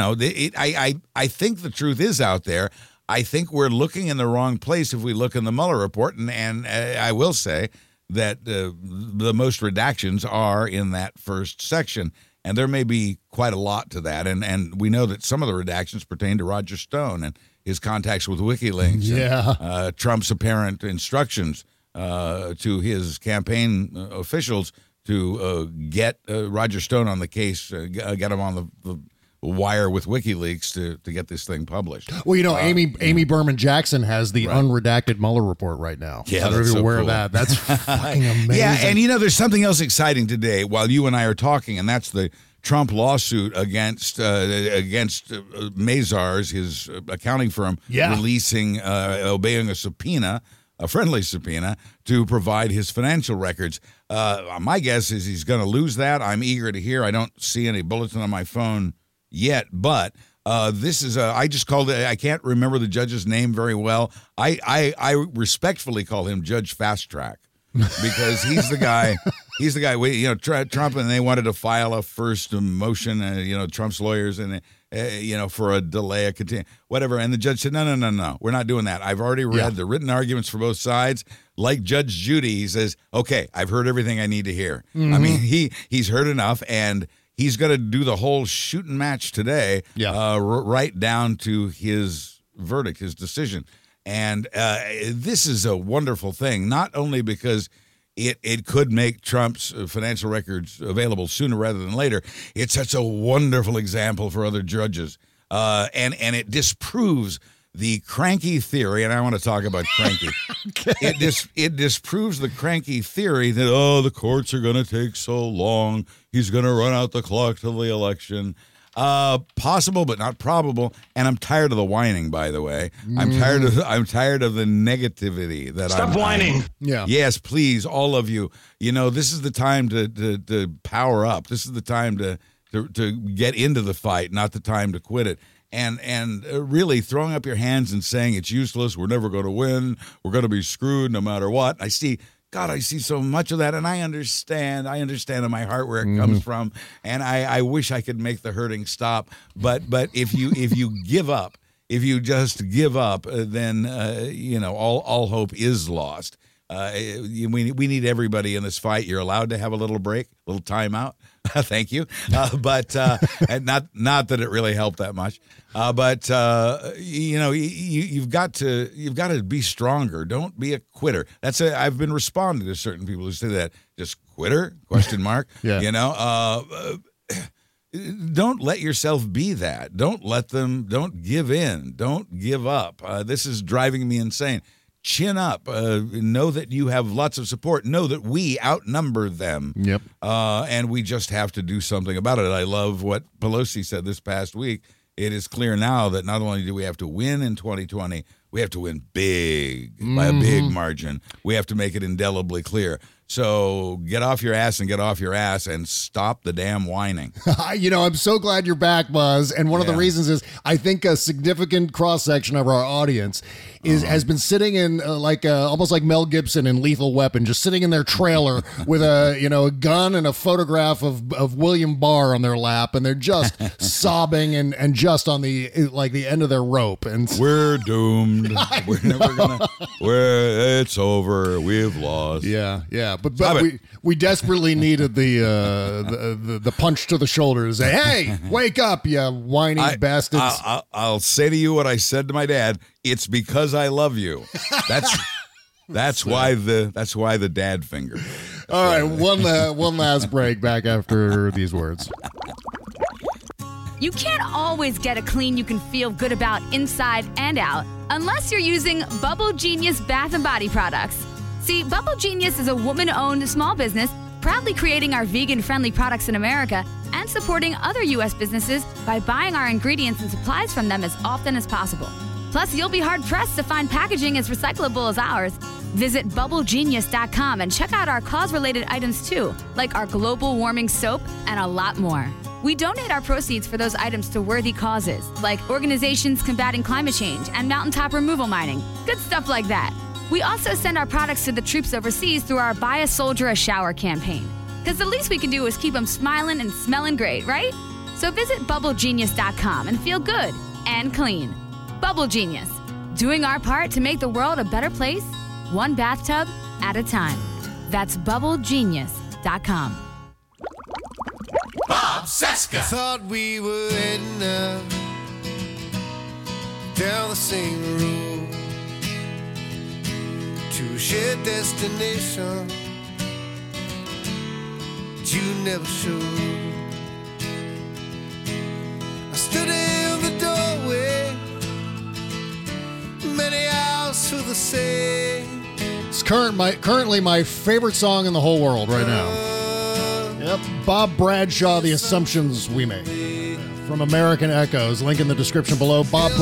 think the truth is out there. I think we're looking in the wrong place if we look in the Mueller report. And I will say that the most redactions are in that first section. And there may be quite a lot to that. And we know that some of the redactions pertain to Roger Stone and his contacts with WikiLeaks. And, Trump's apparent instructions to his campaign officials to get Roger Stone on the case, get him on the wire with WikiLeaks to get this thing published. Well, Amy Berman Jackson has the unredacted Mueller report right now. Yeah, I don't know if you're aware of that. That's fucking amazing. Yeah, and there's something else exciting today while you and I are talking, and that's the Trump lawsuit against Mazars, his accounting firm, releasing, obeying a friendly subpoena to provide his financial records. My guess is he's going to lose that. I'm eager to hear. I don't see any bulletin on my phone yet, but this is I just called it. I can't remember the judge's name very well. I respectfully call him Judge Fast Track, because he's the guy. He's the guy. Trump and they wanted to file a first motion. Trump's lawyers and. For a delay, whatever. And the judge said, no, we're not doing that. I've already read the written arguments for both sides. Like Judge Judy, he says, okay, I've heard everything I need to hear. Mm-hmm. I mean, he's heard enough, and he's going to do the whole shooting match today, right down to his verdict, his decision. And this is a wonderful thing, not only because it could make Trump's financial records available sooner rather than later. It's such a wonderful example for other judges. And it disproves the cranky theory, and I want to talk about cranky. Okay. It disproves the cranky theory that, the courts are going to take so long. He's going to run out the clock till the election. Possible, but not probable. And I'm tired of the whining, by the way. I'm tired of the negativity that Stop whining. Yes, please, all of you. This is the time to power up. This is the time to get into the fight, not the time to quit it. And really throwing up your hands and saying it's useless, we're never going to win, we're going to be screwed no matter what. I see so much of that, and I understand in my heart where it comes from, and I wish I could make the hurting stop. But if you give up, if you just give up, then all hope is lost. We need everybody in this fight. You're allowed to have a little break, a little timeout. Thank you. But and not that it really helped that much. But you've got to be stronger. Don't be a quitter. I've been responding to certain people who say that. Just quitter? ? Yeah. Don't let yourself be that. Don't give in. Don't give up. This is driving me insane. Chin up. Know that you have lots of support. Know that we outnumber them. Yep. And we just have to do something about it. I love what Pelosi said this past week. It is clear now that not only do we have to win in 2020, we have to win big, by a big margin. We have to make it indelibly clear. So get off your ass and stop the damn whining. I'm so glad you're back, Buzz. And one of the reasons is I think a significant cross-section of our audience has been sitting in almost like Mel Gibson in Lethal Weapon, just sitting in their trailer with a gun and a photograph of William Barr on their lap, and they're just sobbing and just on the end of their rope. And we're doomed. We're never gonna. It's over. We've lost. Yeah. But we desperately needed the punch to the shoulders. Hey, wake up, you whiny bastards! I'll say to you what I said to my dad. It's because I love you. That's why the dad finger. All right, one last break. Back after these words. You can't always get a clean you can feel good about inside and out unless you're using Bubble Genius Bath and Body products. See, Bubble Genius is a woman-owned small business proudly creating our vegan-friendly products in America and supporting other U.S. businesses by buying our ingredients and supplies from them as often as possible. Plus, you'll be hard-pressed to find packaging as recyclable as ours. Visit BubbleGenius.com and check out our cause-related items too, like our global warming soap and a lot more. We donate our proceeds for those items to worthy causes, like organizations combating climate change and mountaintop removal mining. Good stuff like that. We also send our products to the troops overseas through our Buy a Soldier a Shower campaign. Because the least we can do is keep them smiling and smelling great, right? So visit BubbleGenius.com and feel good and clean. Bubble Genius, doing our part to make the world a better place, one bathtub at a time. That's BubbleGenius.com. Bob Cesca. Thought we were heading up down the same road to a shared destination, but you never showed. I stood in the doorway, many hours to the same. It's currently my favorite song in the whole world right now. Yep, Bob Bradshaw, The Assumptions We Made. From American Echoes, link in the description below,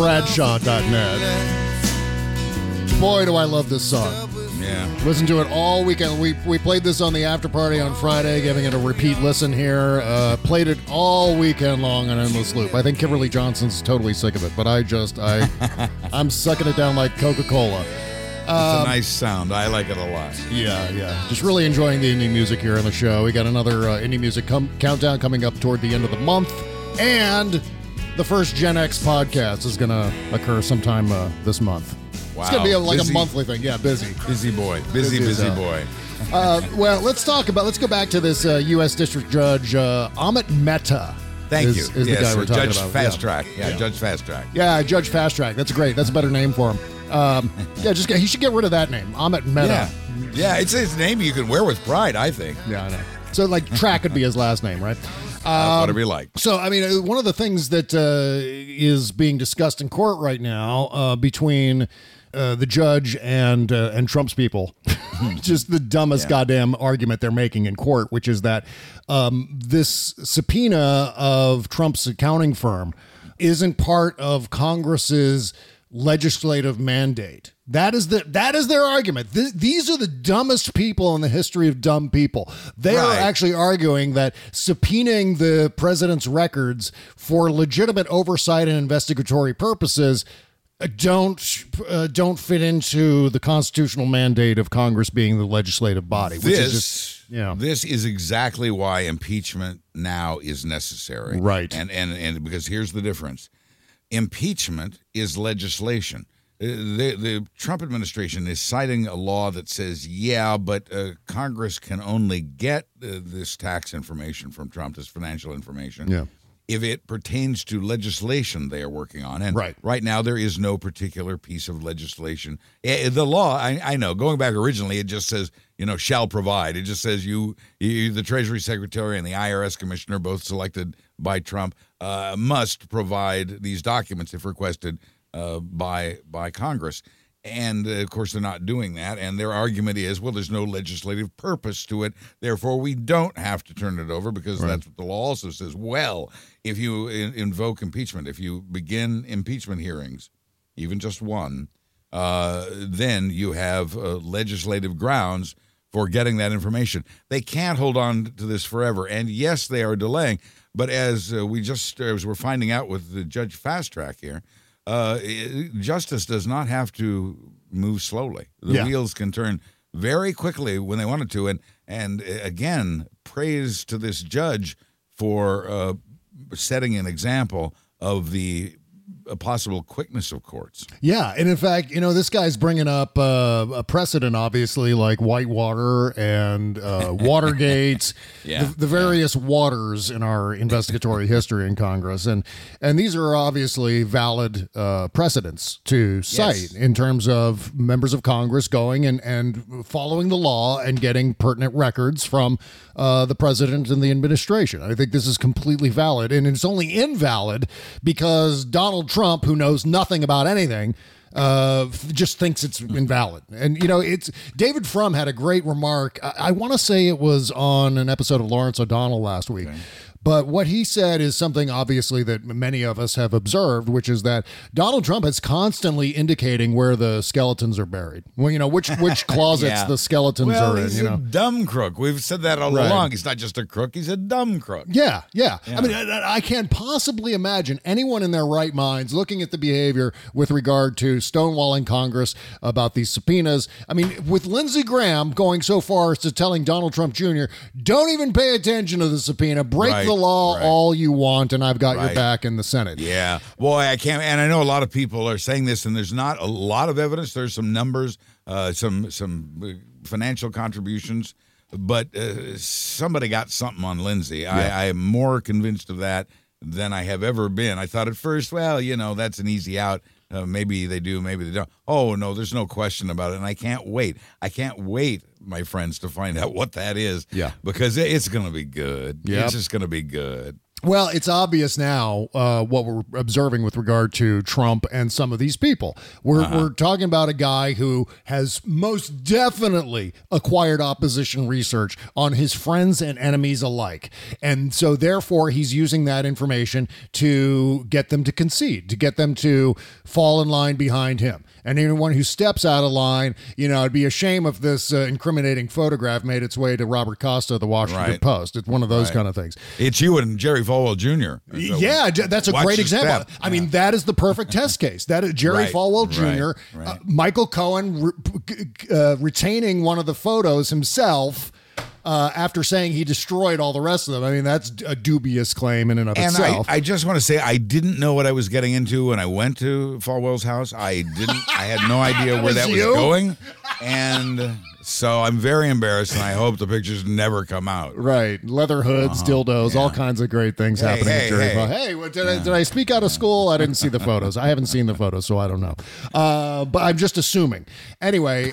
bobbradshaw.net. Boy, do I love this song. Yeah. Listen to it all weekend. We played this on the after party on Friday, giving it a repeat listen here. Played it all weekend long on Endless Loop. I think Kimberly Johnson's totally sick of it, but I'm sucking it down like Coca-Cola. It's a nice sound. I like it a lot. Yeah. Just really enjoying the indie music here on the show. We got another indie music countdown coming up toward the end of the month. And the first Gen X podcast is going to occur sometime this month. Wow. It's going to be a monthly thing. Yeah, busy. Busy boy. Busy boy. Well, let's go back to this U.S. District Judge, Amit Mehta. Thank you. Is the guy we're talking Judge about. Fast Track. Yeah, Judge Fast Track. Yeah, Judge Fast Track. That's great. That's a better name for him. He should get rid of that name, Amit Mehta. Yeah, it's his name you can wear with pride, I think. Yeah, I know. So, Track could be his last name, right? Whatever you like. So, I mean, one of the things that is being discussed in court right now between the judge and Trump's people, just the dumbest goddamn argument they're making in court, which is that this subpoena of Trump's accounting firm isn't part of Congress's legislative mandate. That is their argument. These are the dumbest people in the history of dumb people. They are actually arguing that subpoenaing the president's records for legitimate oversight and investigatory purposes don't fit into the constitutional mandate of Congress being the legislative body. This is exactly why impeachment now is necessary. Right. And because here's the difference. Impeachment is legislation. the Trump administration is citing a law that says, but Congress can only get this tax information from Trump, this financial information, if it pertains to legislation they are working on. And right now, there is no particular piece of legislation. The law, I know, going back originally, it just says, shall provide. It just says you, the Treasury Secretary and the IRS Commissioner, both selected by Trump, must provide these documents if requested by Congress. And, of course, they're not doing that. And their argument is, well, there's no legislative purpose to it. Therefore, we don't have to turn it over because that's what the law also says. Well, if you invoke impeachment, if you begin impeachment hearings, even just one, then you have legislative grounds for getting that information. They can't hold on to this forever. And, yes, they are delaying. But as we're finding out with the Judge Fast Track here, justice does not have to move slowly. The wheels can turn very quickly when they wanted to. And again, praise to this judge for setting an example of the possible quickness of courts. Yeah, and in fact, this guy's bringing up a precedent, obviously, like Whitewater and Watergate, the various waters in our investigatory history in Congress, and these are obviously valid precedents to cite in terms of members of Congress going and following the law and getting pertinent records from the president and the administration. I think this is completely valid, and it's only invalid because Donald Trump, who knows nothing about anything, just thinks it's invalid. And, it's David Frum had a great remark. I want to say it was on an episode of Lawrence O'Donnell last week. Okay. But what he said is something obviously that many of us have observed, which is that Donald Trump is constantly indicating where the skeletons are buried. Well, which closets the skeletons are in. He's a dumb crook. We've said that all along. He's not just a crook; he's a dumb crook. Yeah. I mean, I can't possibly imagine anyone in their right minds looking at the behavior with regard to stonewalling Congress about these subpoenas. I mean, with Lindsey Graham going so far as to telling Donald Trump Jr., "Don't even pay attention to the subpoena. Break the law all you want, and I've got your back in the Senate." Yeah. Boy, I can't. And I know a lot of people are saying this, and there's not a lot of evidence. There's some numbers, some financial contributions, but somebody got something on Lindsey. Yeah. I am more convinced of that than I have ever been. I thought at first, well, that's an easy out. Maybe they do, maybe they don't. Oh, no, there's no question about it. And I can't wait. My friends, to find out what that is. Yeah. Because it's going to be good. Yep. It's just going to be good. Well, it's obvious now what we're observing with regard to Trump and some of these people. We're talking about a guy who has most definitely acquired opposition research on his friends and enemies alike. And so therefore, he's using that information to get them to concede, to get them to fall in line behind him. And anyone who steps out of line, it'd be a shame if this incriminating photograph made its way to Robert Costa of the Washington Post. It's one of those kind of things. It's you and Jerry Falwell Jr. Yeah, that's a great example. I mean, that is the perfect test case. That is Jerry Falwell Jr., Michael Cohen retaining one of the photos himself after saying he destroyed all the rest of them. I mean, that's a dubious claim in and of itself. I just want to say I didn't know what I was getting into when I went to Falwell's house. I had no idea where that was going. And so I'm very embarrassed, and I hope the pictures never come out. Right. Leather hoods, dildos, all kinds of great things happening at Jerry Falwell. Did I speak out of school? I didn't see the photos. I haven't seen the photos, so I don't know. But I'm just assuming. Anyway,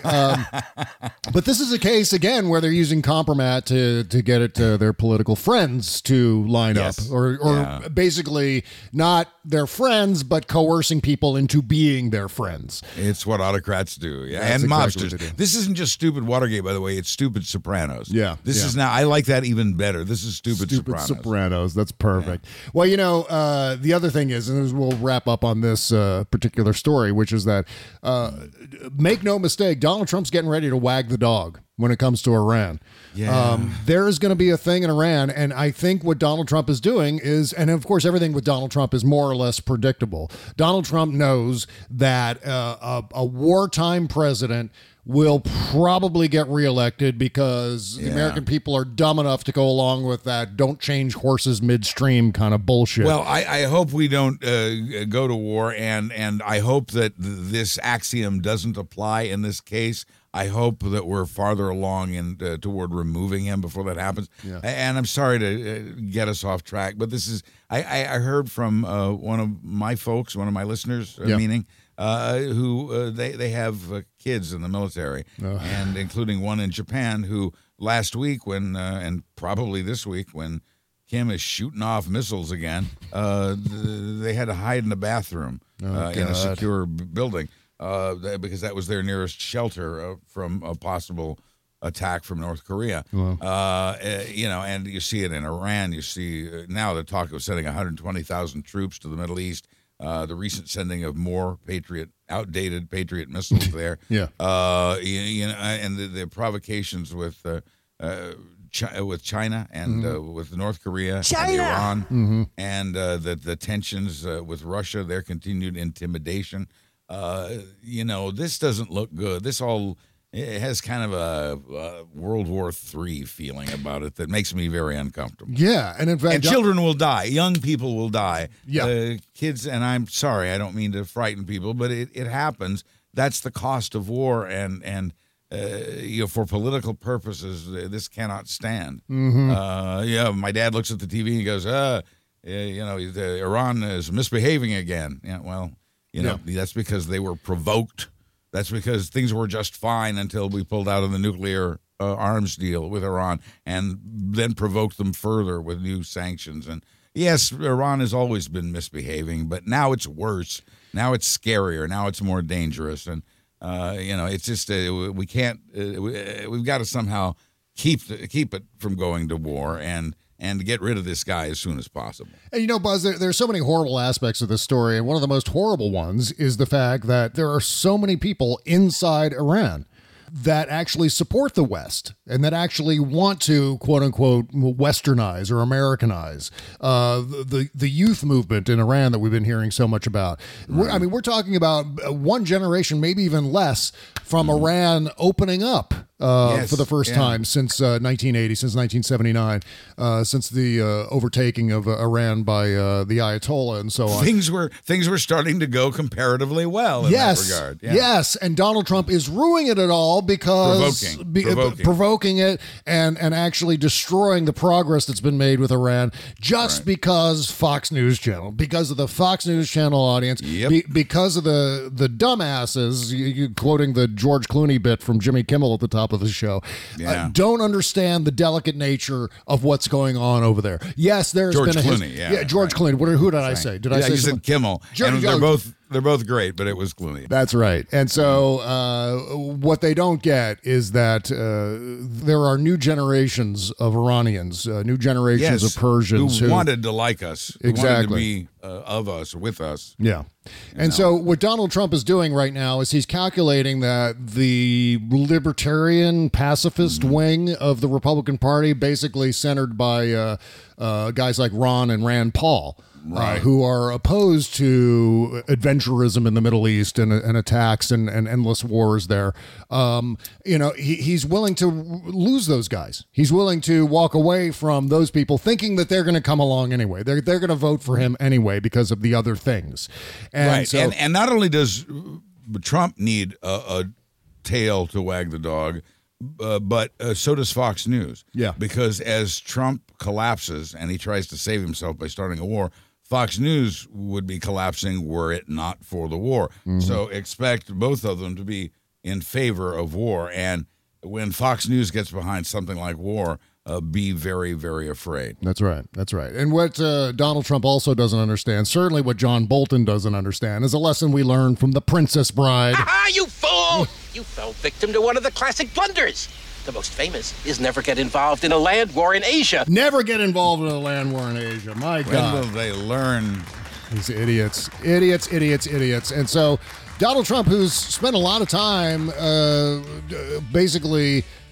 but this is a case, again, where they're using compromat to get it to their political friends to line up. Or basically not their friends, but coercing people into being their friends. It's what autocrats do. Yeah. And exactly mobsters. This isn't just stupid Watergate, by the way. It's stupid Sopranos. Yeah. This is now, I like that even better. This is stupid Sopranos. That's perfect. Yeah. Well, the other thing is, and we'll wrap up on this particular story, which is that, make no mistake, Donald Trump's getting ready to wag the dog. when it comes to Iran. Yeah. There is going to be a thing in Iran, and I think what Donald Trump is doing is, and of course everything with Donald Trump is more or less predictable. Donald Trump knows that a wartime president will probably get reelected because the American people are dumb enough to go along with that don't change horses midstream kind of bullshit. Well, I hope we don't go to war, and I hope that this axiom doesn't apply in this case. I hope that we're farther along toward removing him before that happens. Yeah. And I'm sorry to get us off track, but this is I heard from one of my folks, one of my listeners, meaning who they have kids in the military, and including one in Japan who last week when and probably this week when Kim is shooting off missiles again, they had to hide in the bathroom in a secure building. Because that was their nearest shelter from a possible attack from North Korea. Wow. And you see it in Iran. You see now the talk of sending 120,000 troops to the Middle East. The recent sending of more outdated Patriot missiles there. And the provocations with China and with North Korea and Iran, and the tensions with Russia, their continued intimidation. This doesn't look good. It has kind of a World War III feeling about it that makes me very uncomfortable. Yeah, and in fact, children will die. Young people will die. Yeah, kids. And I'm sorry, I don't mean to frighten people, but it happens. That's the cost of war, and for political purposes, this cannot stand. My dad looks at the TV and he goes, Iran is misbehaving again. Yeah, well. That's because they were provoked. That's because things were just fine until we pulled out of the nuclear arms deal with Iran and then provoked them further with new sanctions. And yes, Iran has always been misbehaving, but now it's worse. Now it's scarier. Now it's more dangerous. And, it's just we can't we've got to somehow keep it from going to war and get rid of this guy as soon as possible. And Buzz, there's so many horrible aspects of this story, and one of the most horrible ones is the fact that there are so many people inside Iran that actually support the West and that actually want to, quote unquote, westernize or Americanize the youth movement in Iran that we've been hearing so much about. Right. We're talking about one generation, maybe even less, from Iran opening up for the first time since 1980, since 1979, since the overtaking of Iran by the Ayatollah and so on. Things were starting to go comparatively well in that regard. Yeah. Yes, and Donald Trump is ruining it all because provoking it and actually destroying the progress that's been made with Iran just because Fox News Channel, because of the Fox News Channel audience, because of the dumbasses, quoting the George Clooney bit from Jimmy Kimmel at the top of the show, don't understand the delicate nature of what's going on over there. Yes, there's George been Clooney. George Clooney. Who did I say? Did I say you said Kimmel? They're both great, but it was Clooney. That's right. And so what they don't get is that there are new generations of Iranians, new generations of Persians who wanted to like us, who wanted to be of us, with us. Yeah. And so what Donald Trump is doing right now is he's calculating that the libertarian pacifist wing of the Republican Party, basically centered by guys like Ron and Rand Paul, who are opposed to adventurism in the Middle East and attacks and endless wars there. He's willing to lose those guys. He's willing to walk away from those people thinking that they're going to come along anyway. They're going to vote for him anyway because of the other things. And so, and not only does Trump need a tail to wag the dog, but so does Fox News. Yeah. Because as Trump collapses and he tries to save himself by starting a war, Fox News would be collapsing were it not for the war. So expect both of them to be in favor of war. And when Fox News gets behind something like war, be very, very afraid. That's right. That's right. And what Donald Trump also doesn't understand, certainly what John Bolton doesn't understand, is a lesson we learned from The Princess Bride. Aha, you fool! You fell victim to one of the classic blunders. The most famous is never get involved in a land war in Asia. Never get involved in a land war in Asia. My God. When will they learn? These idiots. Idiots. And so Donald Trump, who's spent a lot of time basically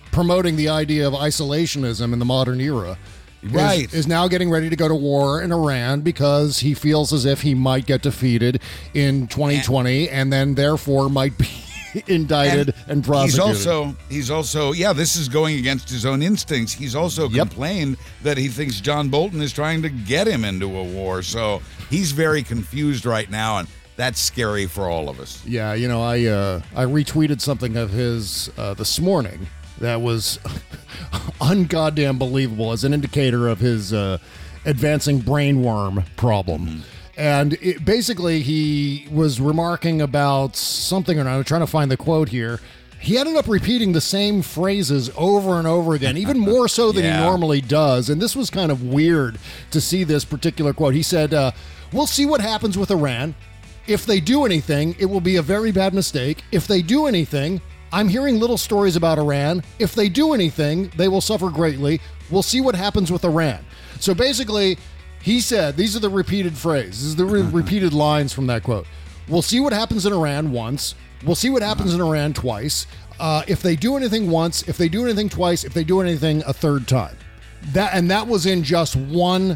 promoting the idea of isolationism in the modern era, is now getting ready to go to war in Iran because he feels as if he might get defeated in 2020 and then therefore might be indicted and prosecuted. He's also, this is going against his own instincts. He's also complained that he thinks John Bolton is trying to get him into a war. So he's very confused right now, and that's scary for all of us. Yeah, I retweeted something of his this morning that was ungoddamn believable as an indicator of his advancing brainworm problem. Mm-hmm. And basically, he was remarking about something or another. I'm trying to find the quote here. He ended up repeating the same phrases over and over again, even more so than he normally does. And this was kind of weird to see this particular quote. He said, we'll see what happens with Iran. If they do anything, it will be a very bad mistake. If they do anything, I'm hearing little stories about Iran. If they do anything, they will suffer greatly. We'll see what happens with Iran. So basically, he said, these are the repeated phrases, the repeated lines from that quote. We'll see what happens in Iran once. We'll see what happens in Iran twice. If they do anything once, if they do anything twice, if they do anything a third time. That was in just one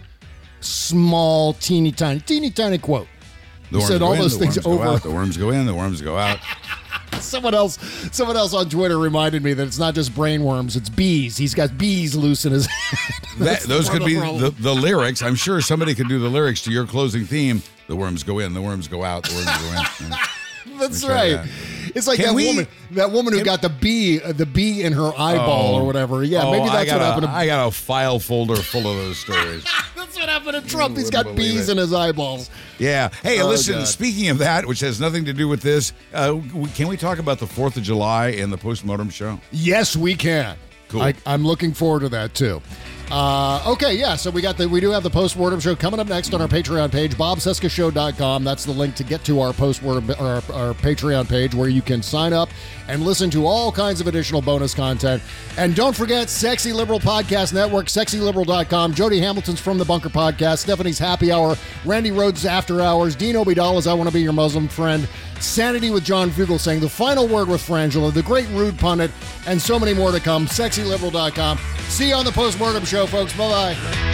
small, teeny tiny quote. He said all those things over. The worms go in, the worms go out. Someone else on Twitter reminded me that it's not just brainworms, it's bees. He's got bees loose in his head. Those could be the lyrics. I'm sure somebody could do the lyrics to your closing theme. The worms go in, the worms go out, the worms go in. That's right. It's like that woman who got the bee in her eyeball or whatever. Yeah, maybe that's what happened. I got a file folder full of those stories. That's what happened to Trump. He's got bees in his eyeballs. Yeah. Hey, listen, God. Speaking of that, which has nothing to do with this, can we talk about the 4th of July in the Postmortem Show? Yes, we can. Cool. I'm looking forward to that, too. Okay, yeah, so we do have the Postmortem Show coming up next on our Patreon page, bobcescashow.com. That's the link to get to our Postmortem, our Patreon page, where you can sign up and listen to all kinds of additional bonus content. And don't forget, Sexy Liberal Podcast Network, sexyliberal.com. Jody Hamilton's From the Bunker Podcast, Stephanie's Happy Hour, Randy Rhodes' After Hours, Dean Obeidallah's I Want to Be Your Muslim Friend, Sanity with John Fugelsang, The Final Word with Frangela, The Great Rude Pundit, and so many more to come. Sexyliberal.com. See you on the Postmortem Show, folks. Bye-bye.